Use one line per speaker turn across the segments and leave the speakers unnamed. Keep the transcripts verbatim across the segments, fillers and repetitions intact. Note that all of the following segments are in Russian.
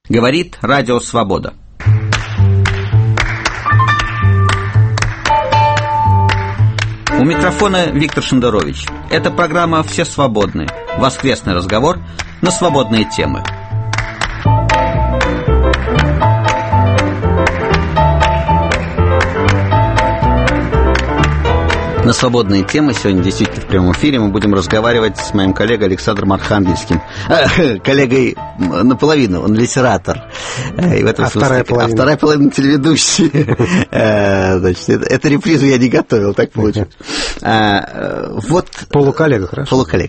Говорит Радио Свобода. У микрофона Виктор Шендерович. Это программа «Все свободны». Воскресный разговор на свободные темы. На свободные темы сегодня действительно в прямом эфире мы будем разговаривать с моим коллегой Александром Архангельским. Э, коллегой наполовину, он литератор. И в этом
а,
смысле,
вторая половина.
а вторая половина телеведущий. Значит, эту репризу я не готовил, так получилось. Вот
полуколлега, хорошо.
Полуколлега.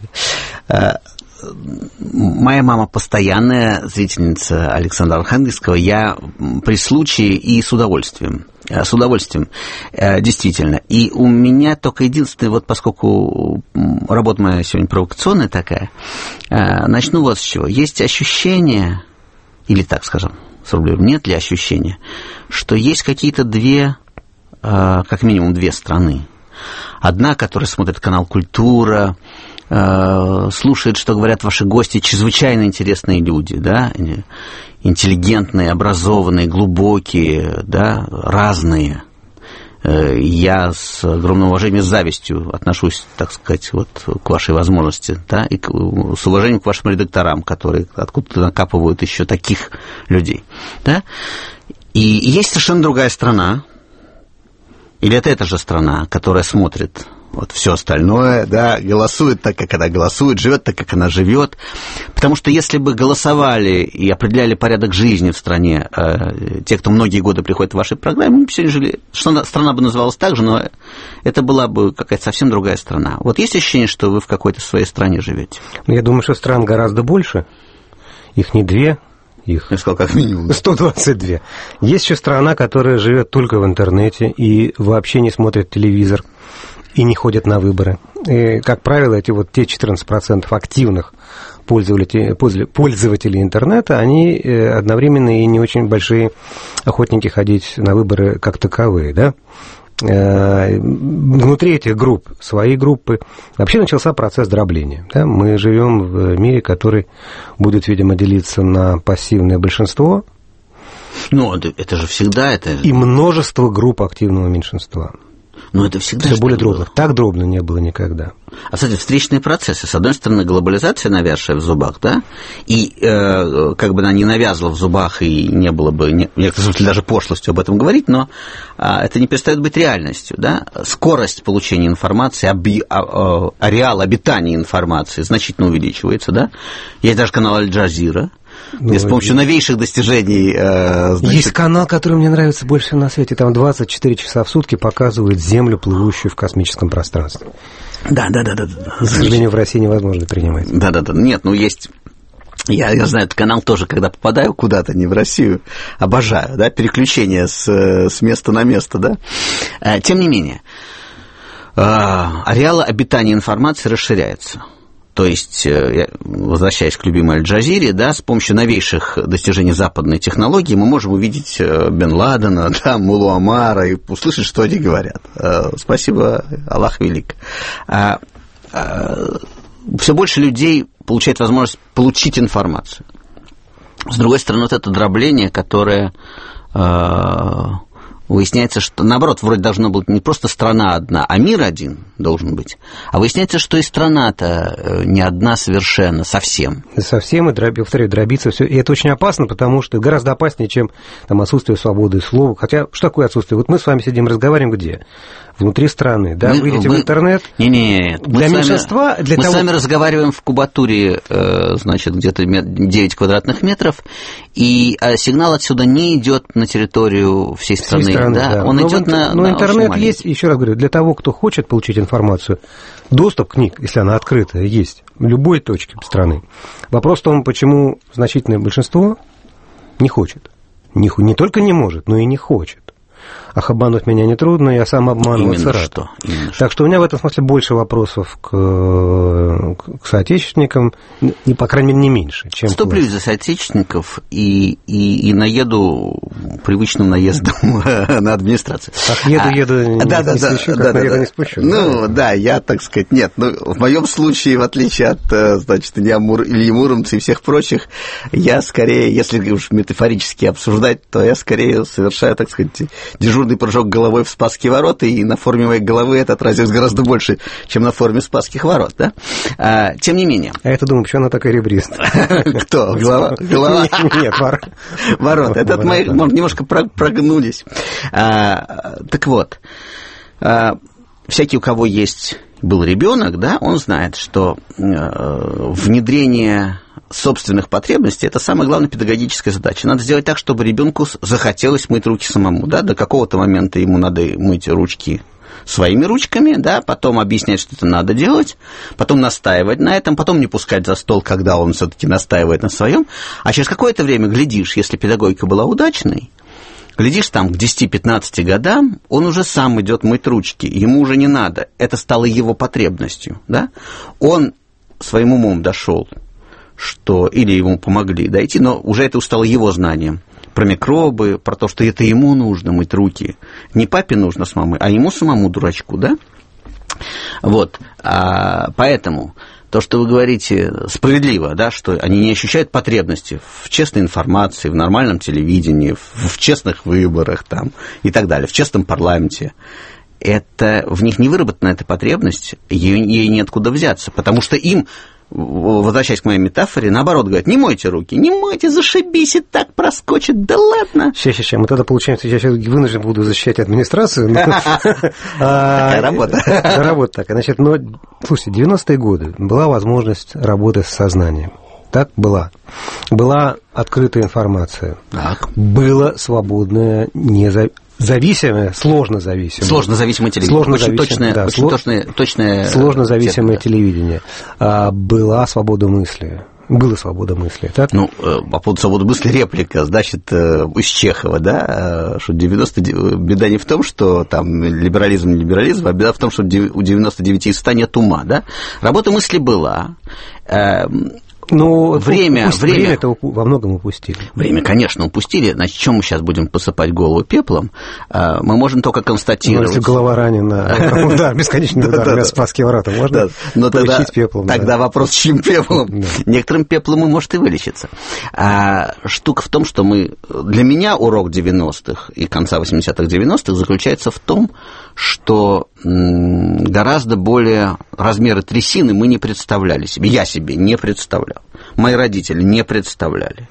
Моя мама постоянная зрительница Александра Архангельского. Я при случае и с удовольствием. С удовольствием, действительно. И у меня только единственное, вот поскольку работа моя сегодня провокационная такая, начну вот с чего. Есть ощущение, или так скажем, сформулируем, нет ли ощущения, что есть какие-то две, как минимум две страны. Одна, которая смотрит канал «Культура», слушает, что говорят ваши гости, чрезвычайно интересные люди, да, интеллигентные, образованные, глубокие, да, разные. Я с огромным уважением, с завистью отношусь, так сказать, вот к вашей возможности, да, и к, с уважением к вашим редакторам, которые откуда-то накапывают еще таких людей, да. И есть совершенно другая страна, или это эта же страна, которая смотрит вот все остальное, да, голосует так, как она голосует, живет так, как она живет. Потому что если бы голосовали и определяли порядок жизни в стране э, те, кто многие годы приходит в ваши программы, мы бы сегодня жили, что страна бы называлась так же, но это была бы какая-то совсем другая страна. Вот есть ощущение, что вы в какой-то своей стране живете?
Я думаю, что стран гораздо больше. Их не две. Их
я сказал, как минимум.
сто двадцать два. Есть еще страна, которая живет только в интернете и вообще не смотрит телевизор и не ходят на выборы. И, как правило, эти вот те четырнадцать процентов активных пользователей, пользователей интернета, они одновременно и не очень большие охотники ходить на выборы как таковые, да? Внутри этих групп, свои группы, вообще начался процесс дробления. Да? Мы живем в мире, который будет, видимо, делиться на пассивное большинство.
Ну, это же всегда это...
И множество групп активного меньшинства.
Но это всегда...
Все более дробно. Так дробно не было никогда.
А, кстати, встречные процессы. С одной стороны, глобализация, навязшая в зубах, да, и э, как бы она не навязла в зубах, и не было бы, не, в некотором смысле, даже пошлостью об этом говорить, но э, это не перестает быть реальностью, да. Скорость получения информации, оби, а, ареал обитания информации значительно увеличивается, да. Есть даже канал Аль-Джазира, ну, с помощью новейших достижений... Э, значит...
Есть канал, который мне нравится больше всего на свете. Там двадцать четыре часа в сутки показывает Землю, плывущую в космическом пространстве.
Да, да, да, да.
К сожалению, в России невозможно принимать.
Да, да, да. Нет, ну есть... Я, я знаю, этот канал тоже, когда попадаю куда-то, не в Россию, обожаю, да, переключение с, с места на место, да. Тем не менее, ареал обитания информации расширяется. То есть, возвращаясь к любимой Аль-Джазире, да, с помощью новейших достижений западной технологии мы можем увидеть Бен Ладена, да, Муллу Омара и услышать, что они говорят. Спасибо, Аллах велик. Все больше людей получает возможность получить информацию. С другой стороны, вот это дробление, которое... Выясняется, что, наоборот, вроде должна быть не просто страна одна, а мир один должен быть. А выясняется, что и страна-то не одна совершенно, совсем.
Совсем, и, повторяю, дробиться все. И это очень опасно, потому что гораздо опаснее, чем там, отсутствие свободы слова. Хотя, что такое отсутствие? Вот мы с вами сидим, разговариваем где? Внутри страны, да?
Мы,
вы идете
мы...
в интернет.
Не-не-не.
Для меньшинства... Вами, для
мы
того...
с вами разговариваем в кубатуре, значит, где-то девять квадратных метров, и сигнал отсюда не идет на территорию всей страны. Всей страны да? Да. Он но идет в, на...
Но
на
интернет есть, еще раз говорю, для того, кто хочет получить информацию, доступ к ней, если она открытая, есть в любой точке страны. Вопрос в том, почему значительное большинство не хочет. Не, не только не может, но и не хочет. Ах, обмануть меня нетрудно, я сам обманываться рад.
Что, именно
так что у меня в этом смысле больше вопросов к, к соотечественникам, и, по крайней мере, не меньше, чем...
Вступлюсь за соотечественников и, и, и наеду привычным наездом на администрацию.
Ах, еду, еду, не,
да,
не
да,
спешу,
да,
как
да,
наеду,
да.
не спущу.
Ну,
да.
да, я, так сказать, нет. Ну, в моем случае, в отличие от, значит, Ильи Муромца и всех прочих, я скорее, если уж метафорически обсуждать, то я скорее совершаю, так сказать, дежурный прыжок головой в Спасские ворота, и на форме моей головы это отразилось гораздо больше, чем на форме Спасских ворот, да? А, тем не менее.
А я-то думаю, почему она такая ребристая?
Кто? Голова? Голова?
Нет, ворот.
Ворот. Это мои немножко прогнулись. Так вот, всякий, у кого есть был ребенок, да, он знает, что внедрение собственных потребностей – это самая главная педагогическая задача. Надо сделать так, чтобы ребенку захотелось мыть руки самому, да, до какого-то момента ему надо мыть ручки своими ручками, да, потом объяснять, что это надо делать, потом настаивать на этом, потом не пускать за стол, когда он все-таки настаивает на своем, а через какое-то время, глядишь, если педагогика была удачной, глядишь, там, к десяти-пятнадцати годам он уже сам идет мыть ручки, ему уже не надо, это стало его потребностью, да, он своим умом дошел, что или ему помогли дойти, но уже это стало его знанием про микробы, про то, что это ему нужно мыть руки. Не папе нужно с мамой, а ему самому, дурачку, да? Вот, а, поэтому то, что вы говорите, справедливо, да, что они не ощущают потребности в честной информации, в нормальном телевидении, в, в честных выборах там, и так далее, в честном парламенте. Это, в них не выработана эта потребность, ей, ей неоткуда взяться, потому что им, возвращаясь к моей метафоре, наоборот, говорят, не мойте руки, не мойте, зашибись, и так проскочит, да ладно.
Сейчас, сейчас, сейчас, мы тогда, получается, я сейчас вынужден буду защищать администрацию.
Такая работа.
Работа такая. Значит, но, слушайте, девяностые годы была возможность работы с сознанием. Так была. Была открытая информация. Так. Было свободное, независимое, зависимое, сложно зависимое.
Сложно зависимое телевидение.
Сложно
очень
зависимое,
точное,
да,
очень
сло...
точное, точное...
Сложно зависимое
да. телевидение.
А, была свобода мысли. Была свобода мысли, так?
Ну, по поводу свободы мысли реплика, значит, из Чехова, да, что девяносто... беда не в том, что там либерализм, не либерализм, а беда в том, что у девяносто девять из ста нет ума, да. Работа мысли была...
Ну,
время,
упусти,
время,
время-то во многом упустили.
Время, конечно, упустили. Значит, чем мы сейчас будем посыпать голову пеплом? Мы можем только констатировать...
Ну, если голова ранена, удар, бесконечный удар на Спасские ворота, можно полечить пеплом.
Тогда вопрос, чьим пеплом? Некоторым пеплом и может и вылечиться. Штука в том, что мы... Для меня урок девяностых и конца восьмидесятых девяностых заключается в том, что гораздо более размеры трясины мы не представляли себе. Я себе не представлял. Мои родители не представляли.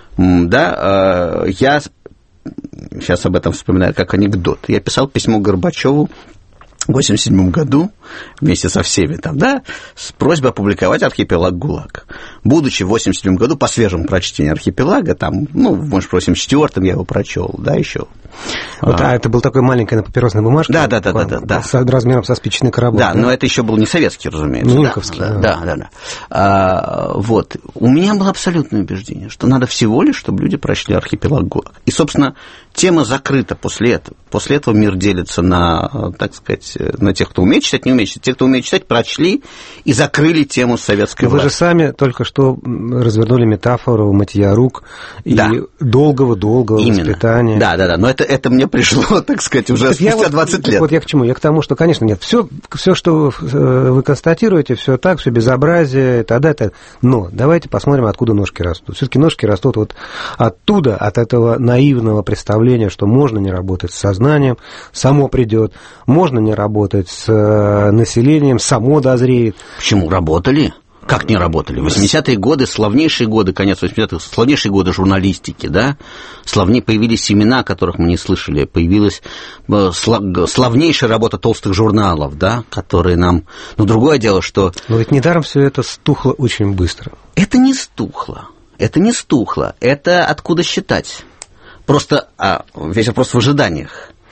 Да, я сейчас об этом вспоминаю как анекдот. Я писал письмо Горбачеву в восемьдесят седьмом году вместе со всеми там, да, с просьбой опубликовать «Архипелаг ГУЛАГ». Будучи в восемьдесят седьмом году по свежему прочтению «Архипелага», там, ну, может, в восемьдесят четвёртом я его прочел, да, еще.
Вот, а, а это был такой маленькая на папиросной бумажке?
Да, да, да, да, да, да.
С размером со спичечный коробок.
Да, да, но это еще был не советский, разумеется.
Ну, Инковский.
Да, да, да. да. А, вот. У меня было абсолютное убеждение, что надо всего лишь, чтобы люди прочли «Архипелаг ГУЛАГ». И, собственно, тема закрыта после этого. После этого мир делится на, так сказать, на тех, кто умеет читать, не умеет читать. Те, кто умеет читать, прочли и закрыли тему советской
Вы
власти.
же сами только что развернули метафору мытья рук и
да.
долгого-долгого
Именно.
воспитания.
Да, да, да. Но это, это мне пришло, так сказать, уже так спустя двадцать
вот,
лет.
Вот я к чему? Я к тому, что, конечно, нет. Все, все что вы констатируете, все так, все безобразие, тогда это. Но давайте посмотрим, откуда ножки растут. Все-таки ножки растут вот оттуда, от этого наивного представления, что можно не работать с сознанием, само придет, можно не работать с населением, само дозреет.
Почему? Работали? Как не работали? восьмидесятые годы, славнейшие годы, конец восьмидесятых, славнейшие годы журналистики, да? Славнее появились имена, которых мы не слышали, появилась славнейшая работа толстых журналов, да, которые нам... Но другое дело, что...
Но ведь недаром все это стухло очень быстро.
Это не стухло, это не стухло, это откуда считать? Просто а, весь вопрос в ожиданиях.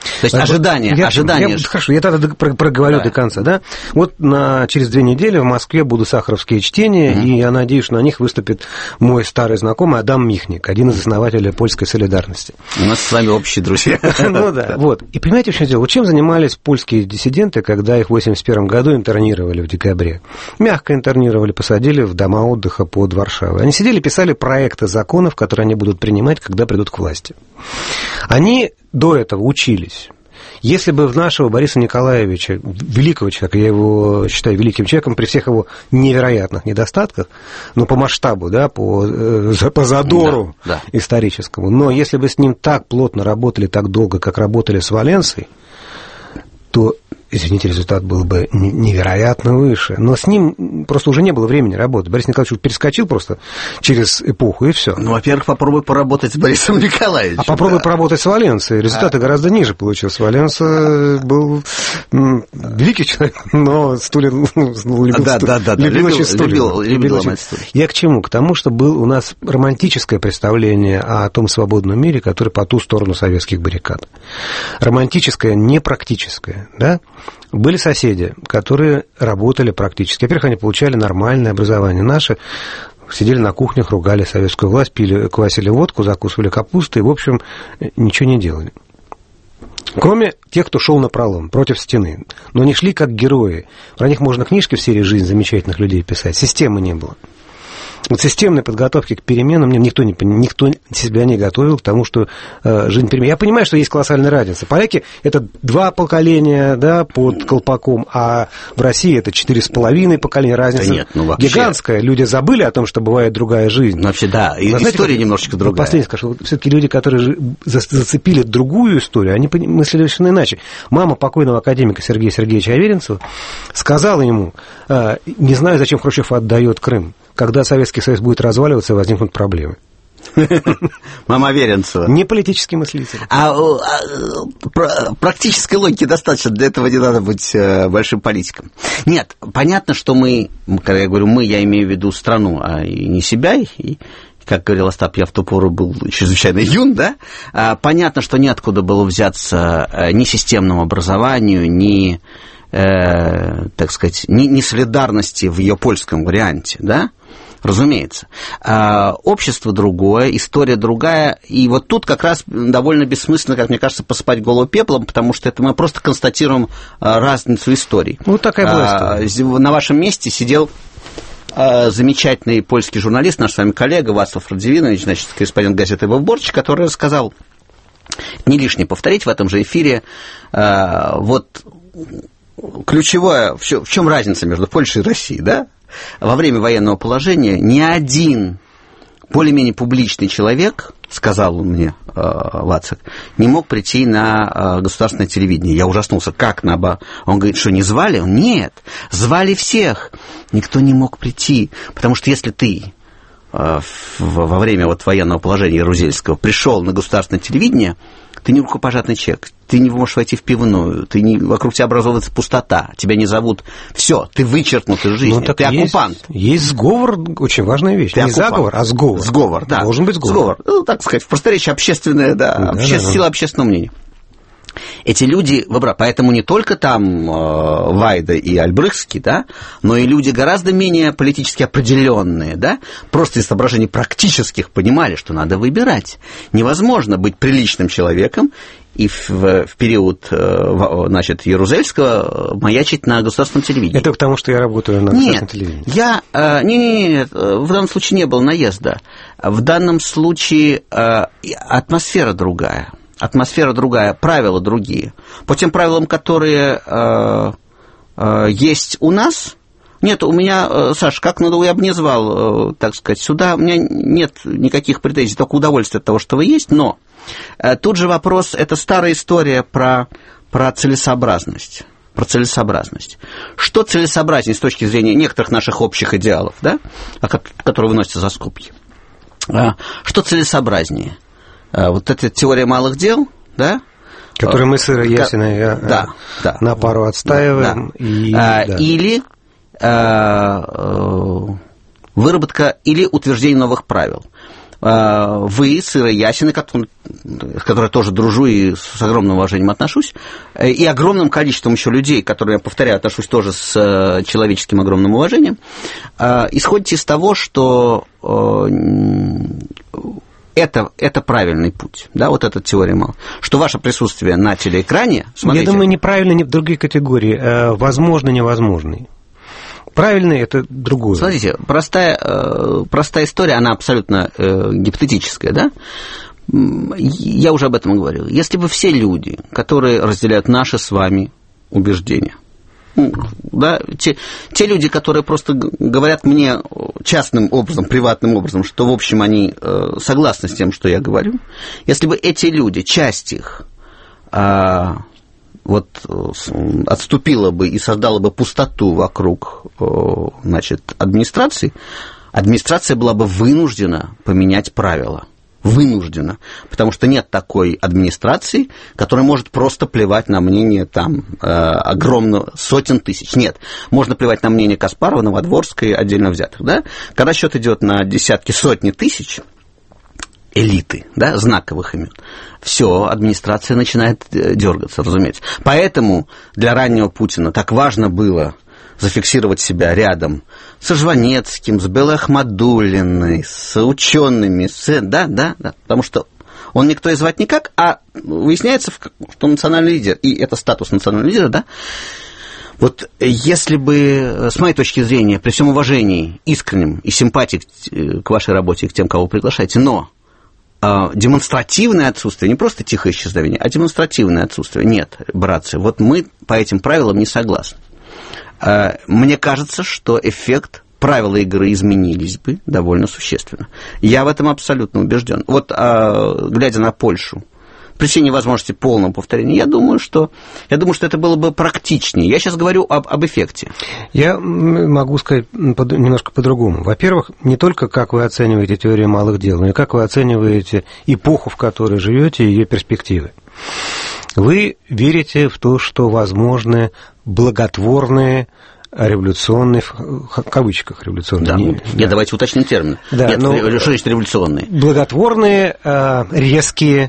То есть ожидание,
я,
ожидание.
Я, хорошо, я тогда проговорю да. до конца, да? Вот на, через две недели в Москве будут сахаровские чтения, mm-hmm. и я надеюсь, что на них выступит мой старый знакомый Адам Михник, один из основателей польской солидарности.
У нас с вами общие друзья.
Ну да, вот. И понимаете, в чем дело? Вот чем занимались польские диссиденты, когда их в восемьдесят первом году интернировали в декабре? Мягко интернировали, посадили в дома отдыха под Варшавой. Они сидели, писали проекты законов, которые они будут принимать, когда придут к власти. Они до этого учились. Если бы в нашего Бориса Николаевича, великого человека, я его считаю великим человеком при всех его невероятных недостатках, но по масштабу, да, по, по задору да, да. историческому, но если бы с ним так плотно работали, так долго, как работали с Валенсой, то, извините, результат был бы невероятно выше. Но с ним просто уже не было времени работать. Борис Николаевич перескочил просто через эпоху, и все.
Ну, во-первых, попробуй поработать с Борисом Николаевичем.
А попробуй да. поработать с Валенсой. Результаты а... гораздо ниже получился. Валенса был великий человек, но стулья любил,
да, да, да,
любил,
любил
очень стулья.
Любил, любил очень...
Я к чему? К тому, что был у нас романтическое представление о том свободном мире, который по ту сторону советских баррикад. Романтическое, не практическое. Да? Были соседи, которые работали практически. Во-первых, они получали нормальное образование. Наши сидели на кухнях, ругали советскую власть, пили, квасили водку, закусывали капустой и, в общем, ничего не делали. Кроме тех, кто шел напролом, против стены. Но они шли как герои. Про них можно книжки в серии «Жизнь замечательных людей» писать. Системы не было. Вот системной подготовки к переменам никто, не, никто себя не готовил к тому, что э, жизнь перемен. Я понимаю, что есть колоссальная разница. Поляки – это два поколения да, под колпаком, а в России это четыре с половиной поколения. Разница да нет, ну, вообще... гигантская. Люди забыли о том, что бывает другая жизнь.
Ну, вообще, да, и знаете, история как, немножечко другая.
Последнее скажу. Все-таки люди, которые зацепили другую историю, они мыслили совершенно иначе. Мама покойного академика Сергея Сергеевича Аверинцева сказала ему, э, не знаю, зачем Хрущев отдает Крым. Когда Советский Союз будет разваливаться, возникнут проблемы.
Мама Аверинцева.
Не политический мыслитель.
А, а практической логики достаточно, для этого не надо быть большим политиком. Нет, понятно, что мы, когда я говорю мы, я имею в виду страну, а не себя, и, как говорил Остап, я в ту пору был чрезвычайно юн, да? Понятно, что неоткуда было взяться ни системному образованию, ни, э, так сказать, ни, ни солидарности в ее польском варианте, да? Разумеется. Общество другое, история другая, и вот тут как раз довольно бессмысленно, как мне кажется, посыпать голову пеплом, потому что это мы просто констатируем разницу историй.
Вот такая была история.
На вашем месте сидел замечательный польский журналист, наш с вами коллега Вацлав Радзивинович, значит, корреспондент газеты «Выборч», который рассказал, не лишнее повторить в этом же эфире, вот ключевое, в чем разница между Польшей и Россией, да? Во время военного положения ни один более-менее публичный человек, сказал он мне, э, Вацак, не мог прийти на э, государственное телевидение. Я ужаснулся, как на оба? Он говорит, что не звали? Нет, звали всех. Никто не мог прийти, потому что если ты э, в, во время вот военного положения Ярузельского пришел на государственное телевидение, ты не рукопожатный человек, ты не можешь войти в пивную, ты не, вокруг тебя образовывается пустота, тебя не зовут, все, ты вычеркнут из жизни, ну, ты есть, оккупант.
Есть сговор, очень важная вещь, ты не оккупант. Заговор, а сговор.
Сговор, да.
Должен быть сговор.
Сговор, ну, так сказать, в просторечии общественная, да, да, обще... да, да. сила общественного мнения. Эти люди выбрали, поэтому не только там э, Вайда и Альбрехтский, да, но и люди гораздо менее политически определенные, да, просто из соображений практических понимали, что надо выбирать. Невозможно быть приличным человеком и в, в период, значит, Ярузельского маячить на государственном телевидении.
Это потому, что я работаю на государственном телевидении?
Нет, я... Нет, в данном случае не было наезда. В данном случае атмосфера другая. Атмосфера другая, правила другие. По тем правилам, которые э, э, есть у нас, нет, у меня, э, Саш, как надо, я бы не звал, э, так сказать, сюда, у меня нет никаких претензий, только удовольствие от того, что вы есть, но э, тут же вопрос, это старая история про, про целесообразность. Про целесообразность. Что целесообразнее с точки зрения некоторых наших общих идеалов, да, которые выносятся за скобки? Что целесообразнее? Вот эта теория малых дел, да?
Которую мы с Ирой Ясиной
да, да,
на пару отстаиваем.
Да. И, а, да. Или а, выработка, или утверждение новых правил. Вы с Ирой Ясиной, с которой я тоже дружу и с огромным уважением отношусь, и огромным количеством еще людей, которые, я повторяю, отношусь тоже с человеческим огромным уважением, исходите из того, что это, это правильный путь, да, вот эта теория Мало, что ваше присутствие на телеэкране, смотрите...
Я думаю, неправильно, не в другие категории, возможно, невозможный. Правильный – это другое.
Смотрите, простая, простая история, она абсолютно гипотетическая, да? Я уже об этом говорил. Если бы все люди, которые разделяют наши с вами убеждения, да, те, те люди, которые просто говорят мне частным образом, приватным образом, что, в общем, они согласны с тем, что я говорю, если бы эти люди, часть их, вот отступила бы и создала бы пустоту вокруг, значит, администрации, администрация была бы вынуждена поменять правила. Вынуждена. Потому что нет такой администрации, которая может просто плевать на мнение там огромного, сотен тысяч. Нет. Можно плевать на мнение Каспарова, Новодворской, отдельно взятых. Да? Когда счет идет на десятки, сотни тысяч, элиты, да, знаковых имен, все, администрация начинает дергаться, разумеется. Поэтому для раннего Путина так важно было зафиксировать себя рядом со Жванецким, с Белой Ахмадуллиной, с учеными, с... да, да, да, потому что он никто и звать никак, а выясняется, что национальный лидер, и это статус национального лидера, да. Вот если бы, с моей точки зрения, при всем уважении искреннем и симпатии к вашей работе и к тем, кого вы приглашаете, но демонстративное отсутствие, не просто тихое исчезновение, а демонстративное отсутствие. Нет, братцы, вот мы по этим правилам не согласны. Мне кажется, что эффект, правила игры изменились бы довольно существенно. Я в этом абсолютно убежден. Вот, глядя на Польшу, при всей невозможности полного повторения, я думаю, что, я думаю, что это было бы практичнее. Я сейчас говорю об, об эффекте.
Я могу сказать под, немножко по-другому. Во-первых, не только как вы оцениваете теорию малых дел, но и как вы оцениваете эпоху, в которой живете, и ее перспективы. Вы верите в то, что возможны благотворные революционные, в кавычках революционные.
Да,
не,
нет,
да.
давайте уточним термин.
Да,
нет,
но,
что значит революционные?
Благотворные, резкие,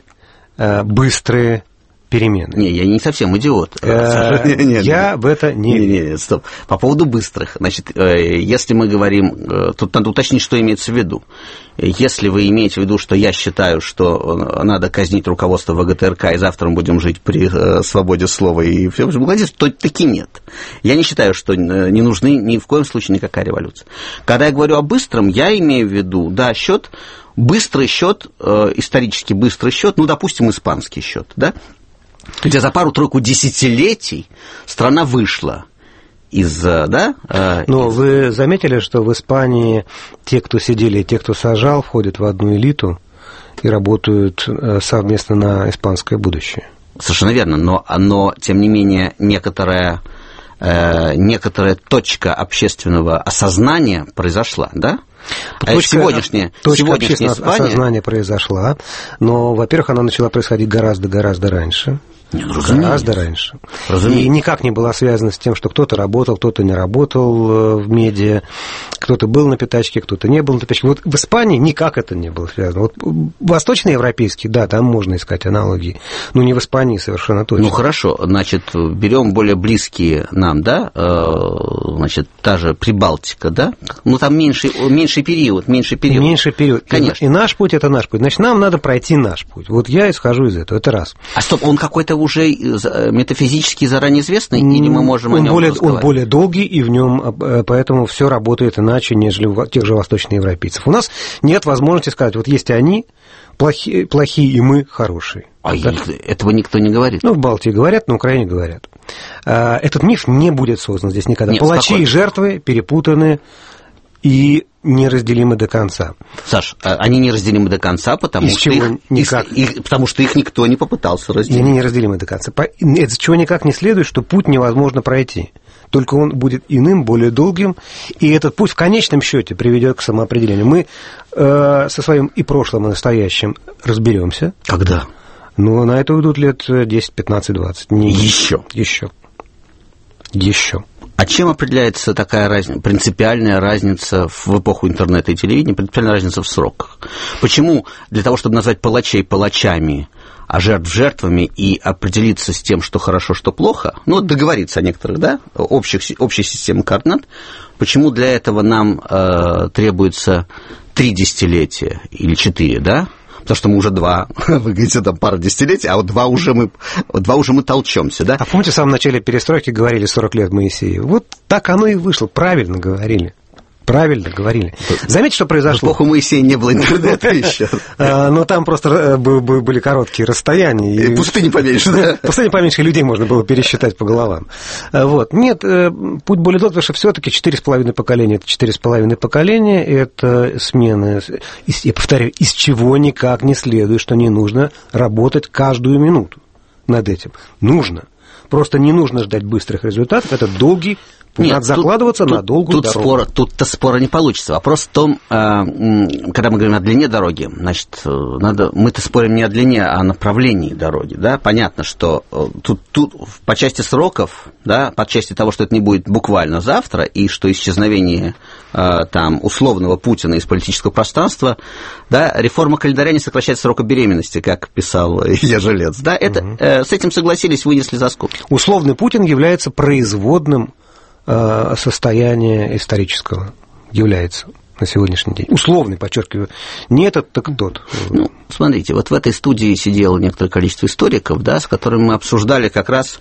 быстрые перемены.
Не, я не совсем идиот.
Я в это не...
Не, стоп. По поводу быстрых. Значит, если мы говорим... Тут надо уточнить, что имеется в виду. Если вы имеете в виду, что я считаю, что надо казнить руководство ВГТРК, и завтра мы будем жить при свободе слова и все, то таки нет. Я не считаю, что не нужны ни в коем случае никакая революция. Когда я говорю о быстром, я имею в виду, да, счет, быстрый счет, исторически быстрый счет, ну, допустим, испанский счет, да, где за пару-тройку десятилетий страна вышла из, да...
Но
из...
вы заметили, что в Испании те, кто сидели, и те, кто сажал, входят в одну элиту и работают совместно на испанское будущее?
Совершенно верно, но, но тем не менее, некоторая, э, некоторая точка общественного осознания произошла, да?
Точка,
сегодняшняя,
точка
сегодняшняя
общественного
Испания...
осознания произошла, но, во-первых, она начала происходить гораздо-гораздо раньше.
Не, ну,
гораздо раньше. Разумеется. И никак не была связана с тем, что кто-то работал, кто-то не работал в медиа, кто-то был на пятачке, кто-то не был на пятачке. Вот в Испании никак это не было связано. Вот восточноевропейский, да, там можно искать аналогии, но не в Испании совершенно точно.
Ну, хорошо, значит, берем более близкие нам, да, значит, та же Прибалтика, да, ну, там меньший, меньший период, меньший период.
Меньший период.
Конечно.
И наш путь – это наш путь. Значит, нам надо пройти наш путь. Вот я исхожу из этого, это раз.
А стоп, он какой-то уже метафизически заранее известный, или мы можем
он
о нем
более,
разговаривать?
Он более долгий, и в нем поэтому все работает иначе, нежели у тех же восточноевропейцев. У нас нет возможности сказать, вот есть они плохие, плохие и мы хорошие.
А
да?
Этого никто не говорит.
Ну, в Балтии говорят, на Украине говорят. Этот миф не будет создан здесь никогда.
Нет,
палачи
спокойно.
И жертвы перепутаны и неразделимы до конца.
Саш, они неразделимы до конца, потому, что их,
никак...
их, потому что их никто не попытался разделить.
Они неразделимы до конца. Из чего никак не следует, что путь невозможно пройти. Только он будет иным, более долгим, и этот путь в конечном счете приведет к самоопределению. Мы э, со своим и прошлым, и настоящим разберемся.
Когда?
Ну, на это уйдут лет десять, пятнадцать, двадцать. Не
Еще?
Еще. Еще.
А чем определяется такая разница, принципиальная разница в эпоху интернета и телевидения, принципиальная разница в сроках? Почему для того, чтобы назвать палачей палачами, а жертв жертвами и определиться с тем, что хорошо, что плохо, ну, договориться о некоторых, да, общих, общей системе координат, почему для этого нам э, требуется три десятилетия или четыре, да? Потому что мы уже два, вы говорите, там пара десятилетий, а вот два уже мы, два уже мы толчемся, да?
А помните, в самом начале перестройки говорили сорок лет Моисею? Вот так оно и вышло, правильно говорили. Правильно говорили. Заметьте, что произошло.
В эпоху Моисея не было интернета еще.
Но там просто были короткие расстояния.
Пустыни поменьше, да?
Пустыни поменьше, людей можно было пересчитать по головам. Вот. Нет, путь более долгий, потому что все-таки четыре с половиной поколения. Это четыре с половиной поколения, это смены. Я повторяю, из чего никак не следует, что не нужно работать каждую минуту над этим. Нужно. Просто не нужно ждать быстрых результатов. Это долгий Нет, надо закладываться тут, на долгую
тут
дорогу.
Спора, тут-то спора не получится. Вопрос в том, когда мы говорим о длине дороги, значит, надо, мы-то спорим не о длине, а о направлении дороги. Да? Понятно, что тут, тут по части сроков, да, по части того, что это не будет буквально завтра, и что исчезновение там, условного Путина из политического пространства, да, реформа календаря не сокращает срока беременности, как писал Илья Жилец. Да? Это, угу. С этим согласились, вынесли за скобки.
Условный Путин является производным состояния исторического, является на сегодняшний день. Условный, подчеркиваю, не этот, так тот.
Ну, смотрите, вот в этой студии сидело некоторое количество историков, да, с которыми мы обсуждали как раз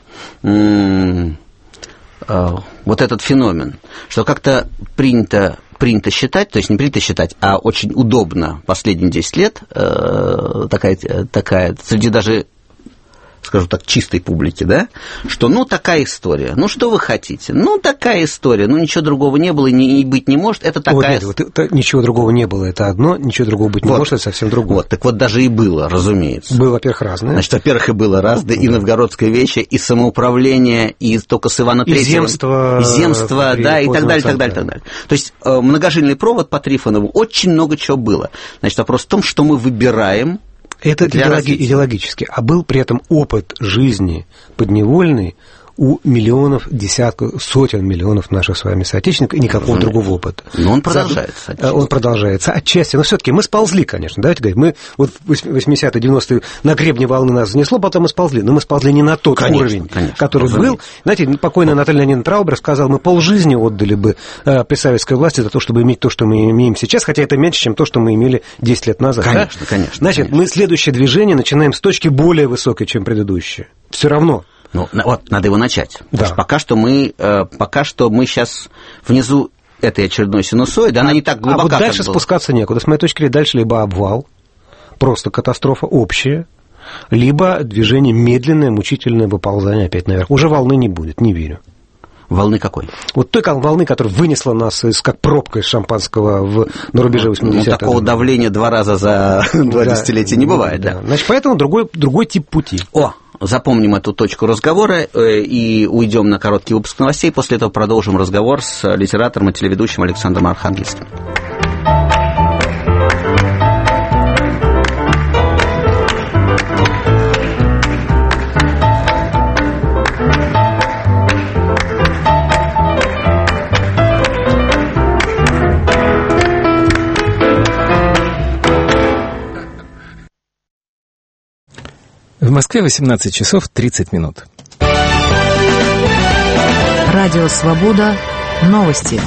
м- э, вот этот феномен, что как-то принято, принято считать, то есть не принято считать, а очень удобно последние десять лет э, такая, такая, среди даже, скажу так, чистой публики, да, что, ну, такая история, ну, что вы хотите, ну, такая история, ну, ничего другого не было и, не, и быть не может, это такая...
Вот, нет, вот, ничего другого не было, это одно, ничего другого быть не вот. может, это совсем другое.
Вот, так вот, даже и было, разумеется.
Было, во-первых, разное.
Значит, во-первых, и было разное, и новгородское вече, и самоуправление, и только с Ивана Третьего.
И земство.
И земство, да, и так далее, так далее, так далее. То есть, многожильный провод по Трифонову, очень много чего было. Значит, вопрос в том, что мы выбираем.
Это идеологи- идеологически. А был при этом опыт жизни подневольный у миллионов, десятков, сотен миллионов наших с вами соотечественников и никакого mm. другого опыта.
Но он продолжается.
За... Он продолжается отчасти. Но все-таки мы сползли, конечно. Давайте говорить, мы вот в восьмидесятые, девяностые на гребне волны нас занесло, потом мы сползли. Но мы сползли не на тот
конечно,
уровень,
конечно,
который
разумеется.
был. Знаете, покойная Наталья Леонидовна Траубер сказала, мы полжизни отдали бы при советской власти за то, чтобы иметь то, что мы имеем сейчас, хотя это меньше, чем то, что мы имели десять лет назад.
Конечно,
да?
конечно.
Значит,
конечно.
мы следующее движение начинаем с точки более высокой, чем предыдущее. Все равно.
Ну, вот, надо его начать.
Да.
Потому что пока что мы, пока что мы сейчас внизу этой очередной синусоиды, она
а,
не так глубока,
а вот дальше
как
спускаться было. некуда. С моей точки зрения, дальше либо обвал, просто катастрофа общая, либо движение медленное, мучительное выползание опять наверх. Уже волны не будет, не верю.
Волны какой?
Вот той волны, которая вынесла нас из, как пробка из шампанского в, на рубеже восьмидесятых.
Ну, такого давления два раза за два да, десятилетия не бывает, да.
да. Значит, поэтому другой, другой тип пути.
О, запомним эту точку разговора и уйдем на короткий выпуск новостей. После этого продолжим разговор с литератором и телеведущим Александром Архангельским.
В Москве восемнадцать часов тридцать минут.
Радио «Свобода». Новости.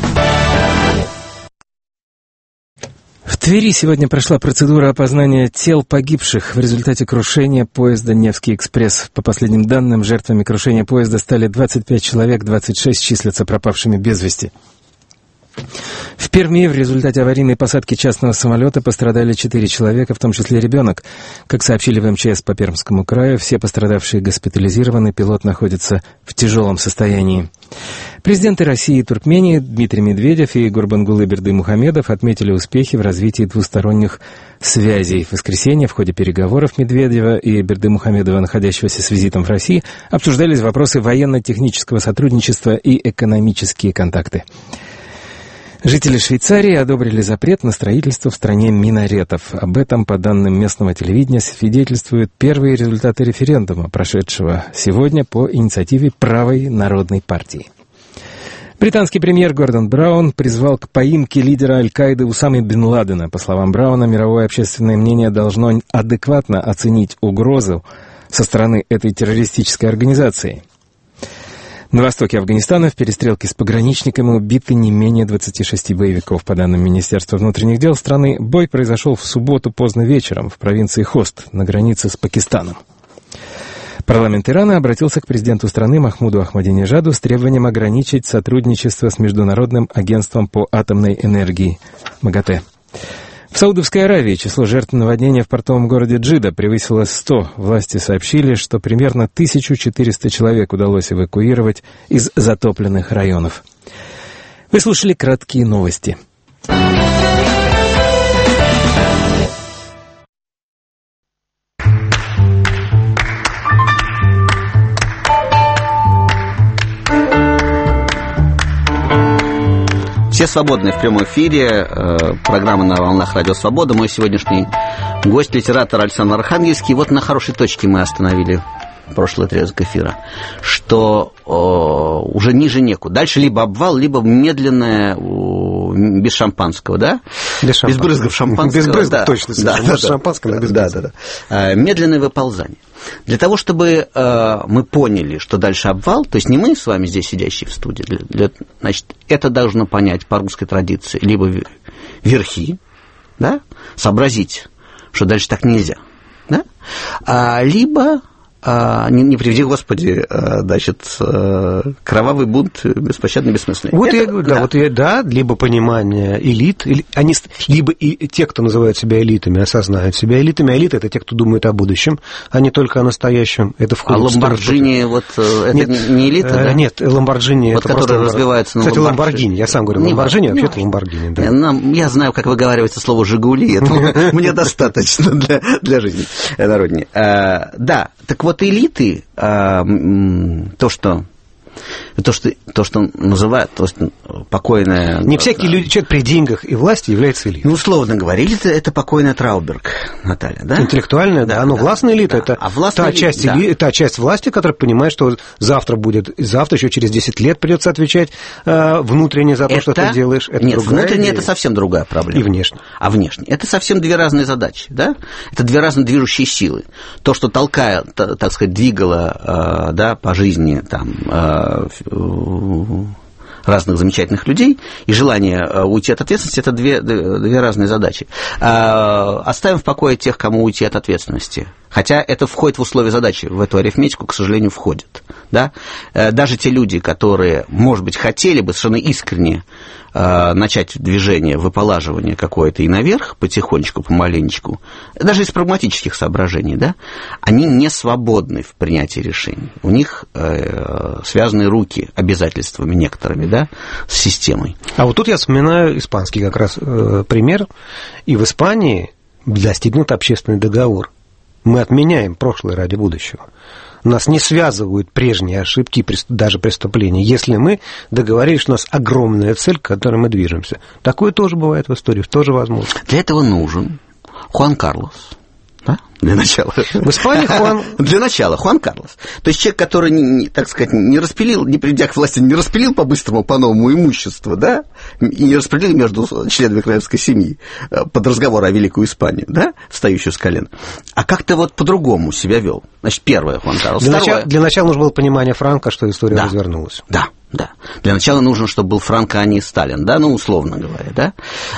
В Твери сегодня прошла процедура опознания тел погибших в результате крушения поезда «Невский экспресс». По последним данным, жертвами крушения поезда стали двадцать пять человек, двадцать шесть числятся пропавшими без вести. В Перми в результате аварийной посадки частного самолета пострадали четыре человека, в том числе ребенок. Как сообщили в эм че эс по Пермскому краю, все пострадавшие госпитализированы, пилот находится в тяжелом состоянии. Президенты России и Туркмении Дмитрий Медведев и Гурбангулы Бердымухамедов отметили успехи в развитии двусторонних связей. В воскресенье в ходе переговоров Медведева и Бердымухамедова, находящегося с визитом в России, обсуждались вопросы военно-технического сотрудничества и экономические контакты. Жители Швейцарии одобрили запрет на строительство в стране минаретов. Об этом, по данным местного телевидения, свидетельствуют первые результаты референдума, прошедшего сегодня по инициативе Правой народной партии. Британский премьер Гордон Браун призвал к поимке лидера Аль-Каиды Усамы бен Ладена. По словам Брауна, мировое общественное мнение должно адекватно оценить угрозу со стороны этой террористической организации. На востоке Афганистана в перестрелке с пограничниками убиты не менее двадцати шести боевиков. По данным Министерства внутренних дел страны, бой произошел в субботу поздно вечером в провинции Хост на границе с Пакистаном. Парламент Ирана обратился к президенту страны Махмуду Ахмадинежаду с требованием ограничить сотрудничество с Международным агентством по атомной энергии МАГАТЭ. В Саудовской Аравии число жертв наводнения в портовом городе Джидда превысило сто. Власти сообщили, что примерно тысячу четыреста человек удалось эвакуировать из затопленных районов. Вы слушали краткие новости.
Все свободны в прямом эфире. Программа «На волнах Радио Свобода». Мой сегодняшний гость, литератор Александр Архангельский. Вот на хорошей точке мы остановили прошлый отрезок эфира, что о, уже ниже некуда. Дальше либо обвал, либо медленное, о, без шампанского, да?
Без, шампан...
без брызгов шампанского.
Без брызгов,
да,
точно.
Да, да,
без
да,
шампанского, но без
да, да, да. Медленное выползание. Для того, чтобы э, мы поняли, что дальше обвал, то есть не мы с вами здесь сидящие в студии, для, для, значит, это должно понять по русской традиции либо верхи, да, сообразить, что дальше так нельзя, да, а, либо, а, не, не приведи Господи, а, значит, а, кровавый бунт беспощадно бессмысленный.
Вот
это,
я говорю, да, да, вот я, да, либо понимание элит, или, они, либо и те, кто называют себя элитами, осознают себя элитами, а элиты — это те, кто думает о будущем, а не только о настоящем. Это входит
а Ламборджини, вот, это
нет,
не элита, да?
Нет, Ламборджини,
вот,
это
который
просто...
развивается на
Кстати,
Ламборджини.
Ламборгини, я сам говорю,
не
Ламборджини,
важно,
вообще-то Ламборгини, да.
Нам, я знаю, как выговаривается слово «Жигули», этого мне достаточно для жизни народней. Да, так вот элиты, то, что... То что, то, что называют, то, что покойная...
Не всякий да. люди, человек при деньгах и власти является элитой.
Ну, условно говоря, элита — это покойная Трауберг, Наталья, да?
Интеллектуальная, да, да, но да, властная элита, да. это а властная та, элита, часть да. эли, та часть власти, которая понимает, что завтра будет, завтра еще через десять лет придется отвечать э, внутренне за то, это... что ты делаешь. Это
Нет, внутренне это совсем другая проблема.
И внешне.
А внешне. Это совсем две разные задачи, да? Это две разные движущие силы. То, что толкая, так сказать, двигало э, да, по жизни, там... Э, разных замечательных людей, и желание уйти от ответственности — это две, две разные задачи. Оставим в покое тех, кому уйти от ответственности. Хотя это входит в условия задачи, в эту арифметику, к сожалению, входит. Да? Даже те люди, которые, может быть, хотели бы совершенно искренне начать движение, выполаживание какое-то и наверх, потихонечку, помаленечку, даже из прагматических соображений, да, они не свободны в принятии решений. У них э, связаны руки обязательствами некоторыми, да, с системой.
А вот тут я вспоминаю испанский как раз э, пример. И в Испании достигнут общественный договор. Мы отменяем прошлое ради будущего. Нас не связывают прежние ошибки, даже преступления, если мы договорились, что у нас огромная цель, к которой мы движемся. Такое тоже бывает в истории, тоже возможно.
Для этого нужен Хуан Карлос. Да? Для начала.
В Испании Хуан...
Для начала Хуан Карлос. То есть человек, который, не, так сказать, не распилил, не придя к власти, не распилил по-быстрому, по-новому имущество, да, и не распределил между членами королевской семьи под разговор о Великую Испанию, да, встающую с колен, а как-то вот по-другому себя вел. Значит, первое Хуан Карлос.
Для, начала, для начала нужно было понимание Франко, что история
да,
развернулась.
Да, да. Для начала нужно, чтобы был Франко, а не Сталин, да, ну, условно говоря, да.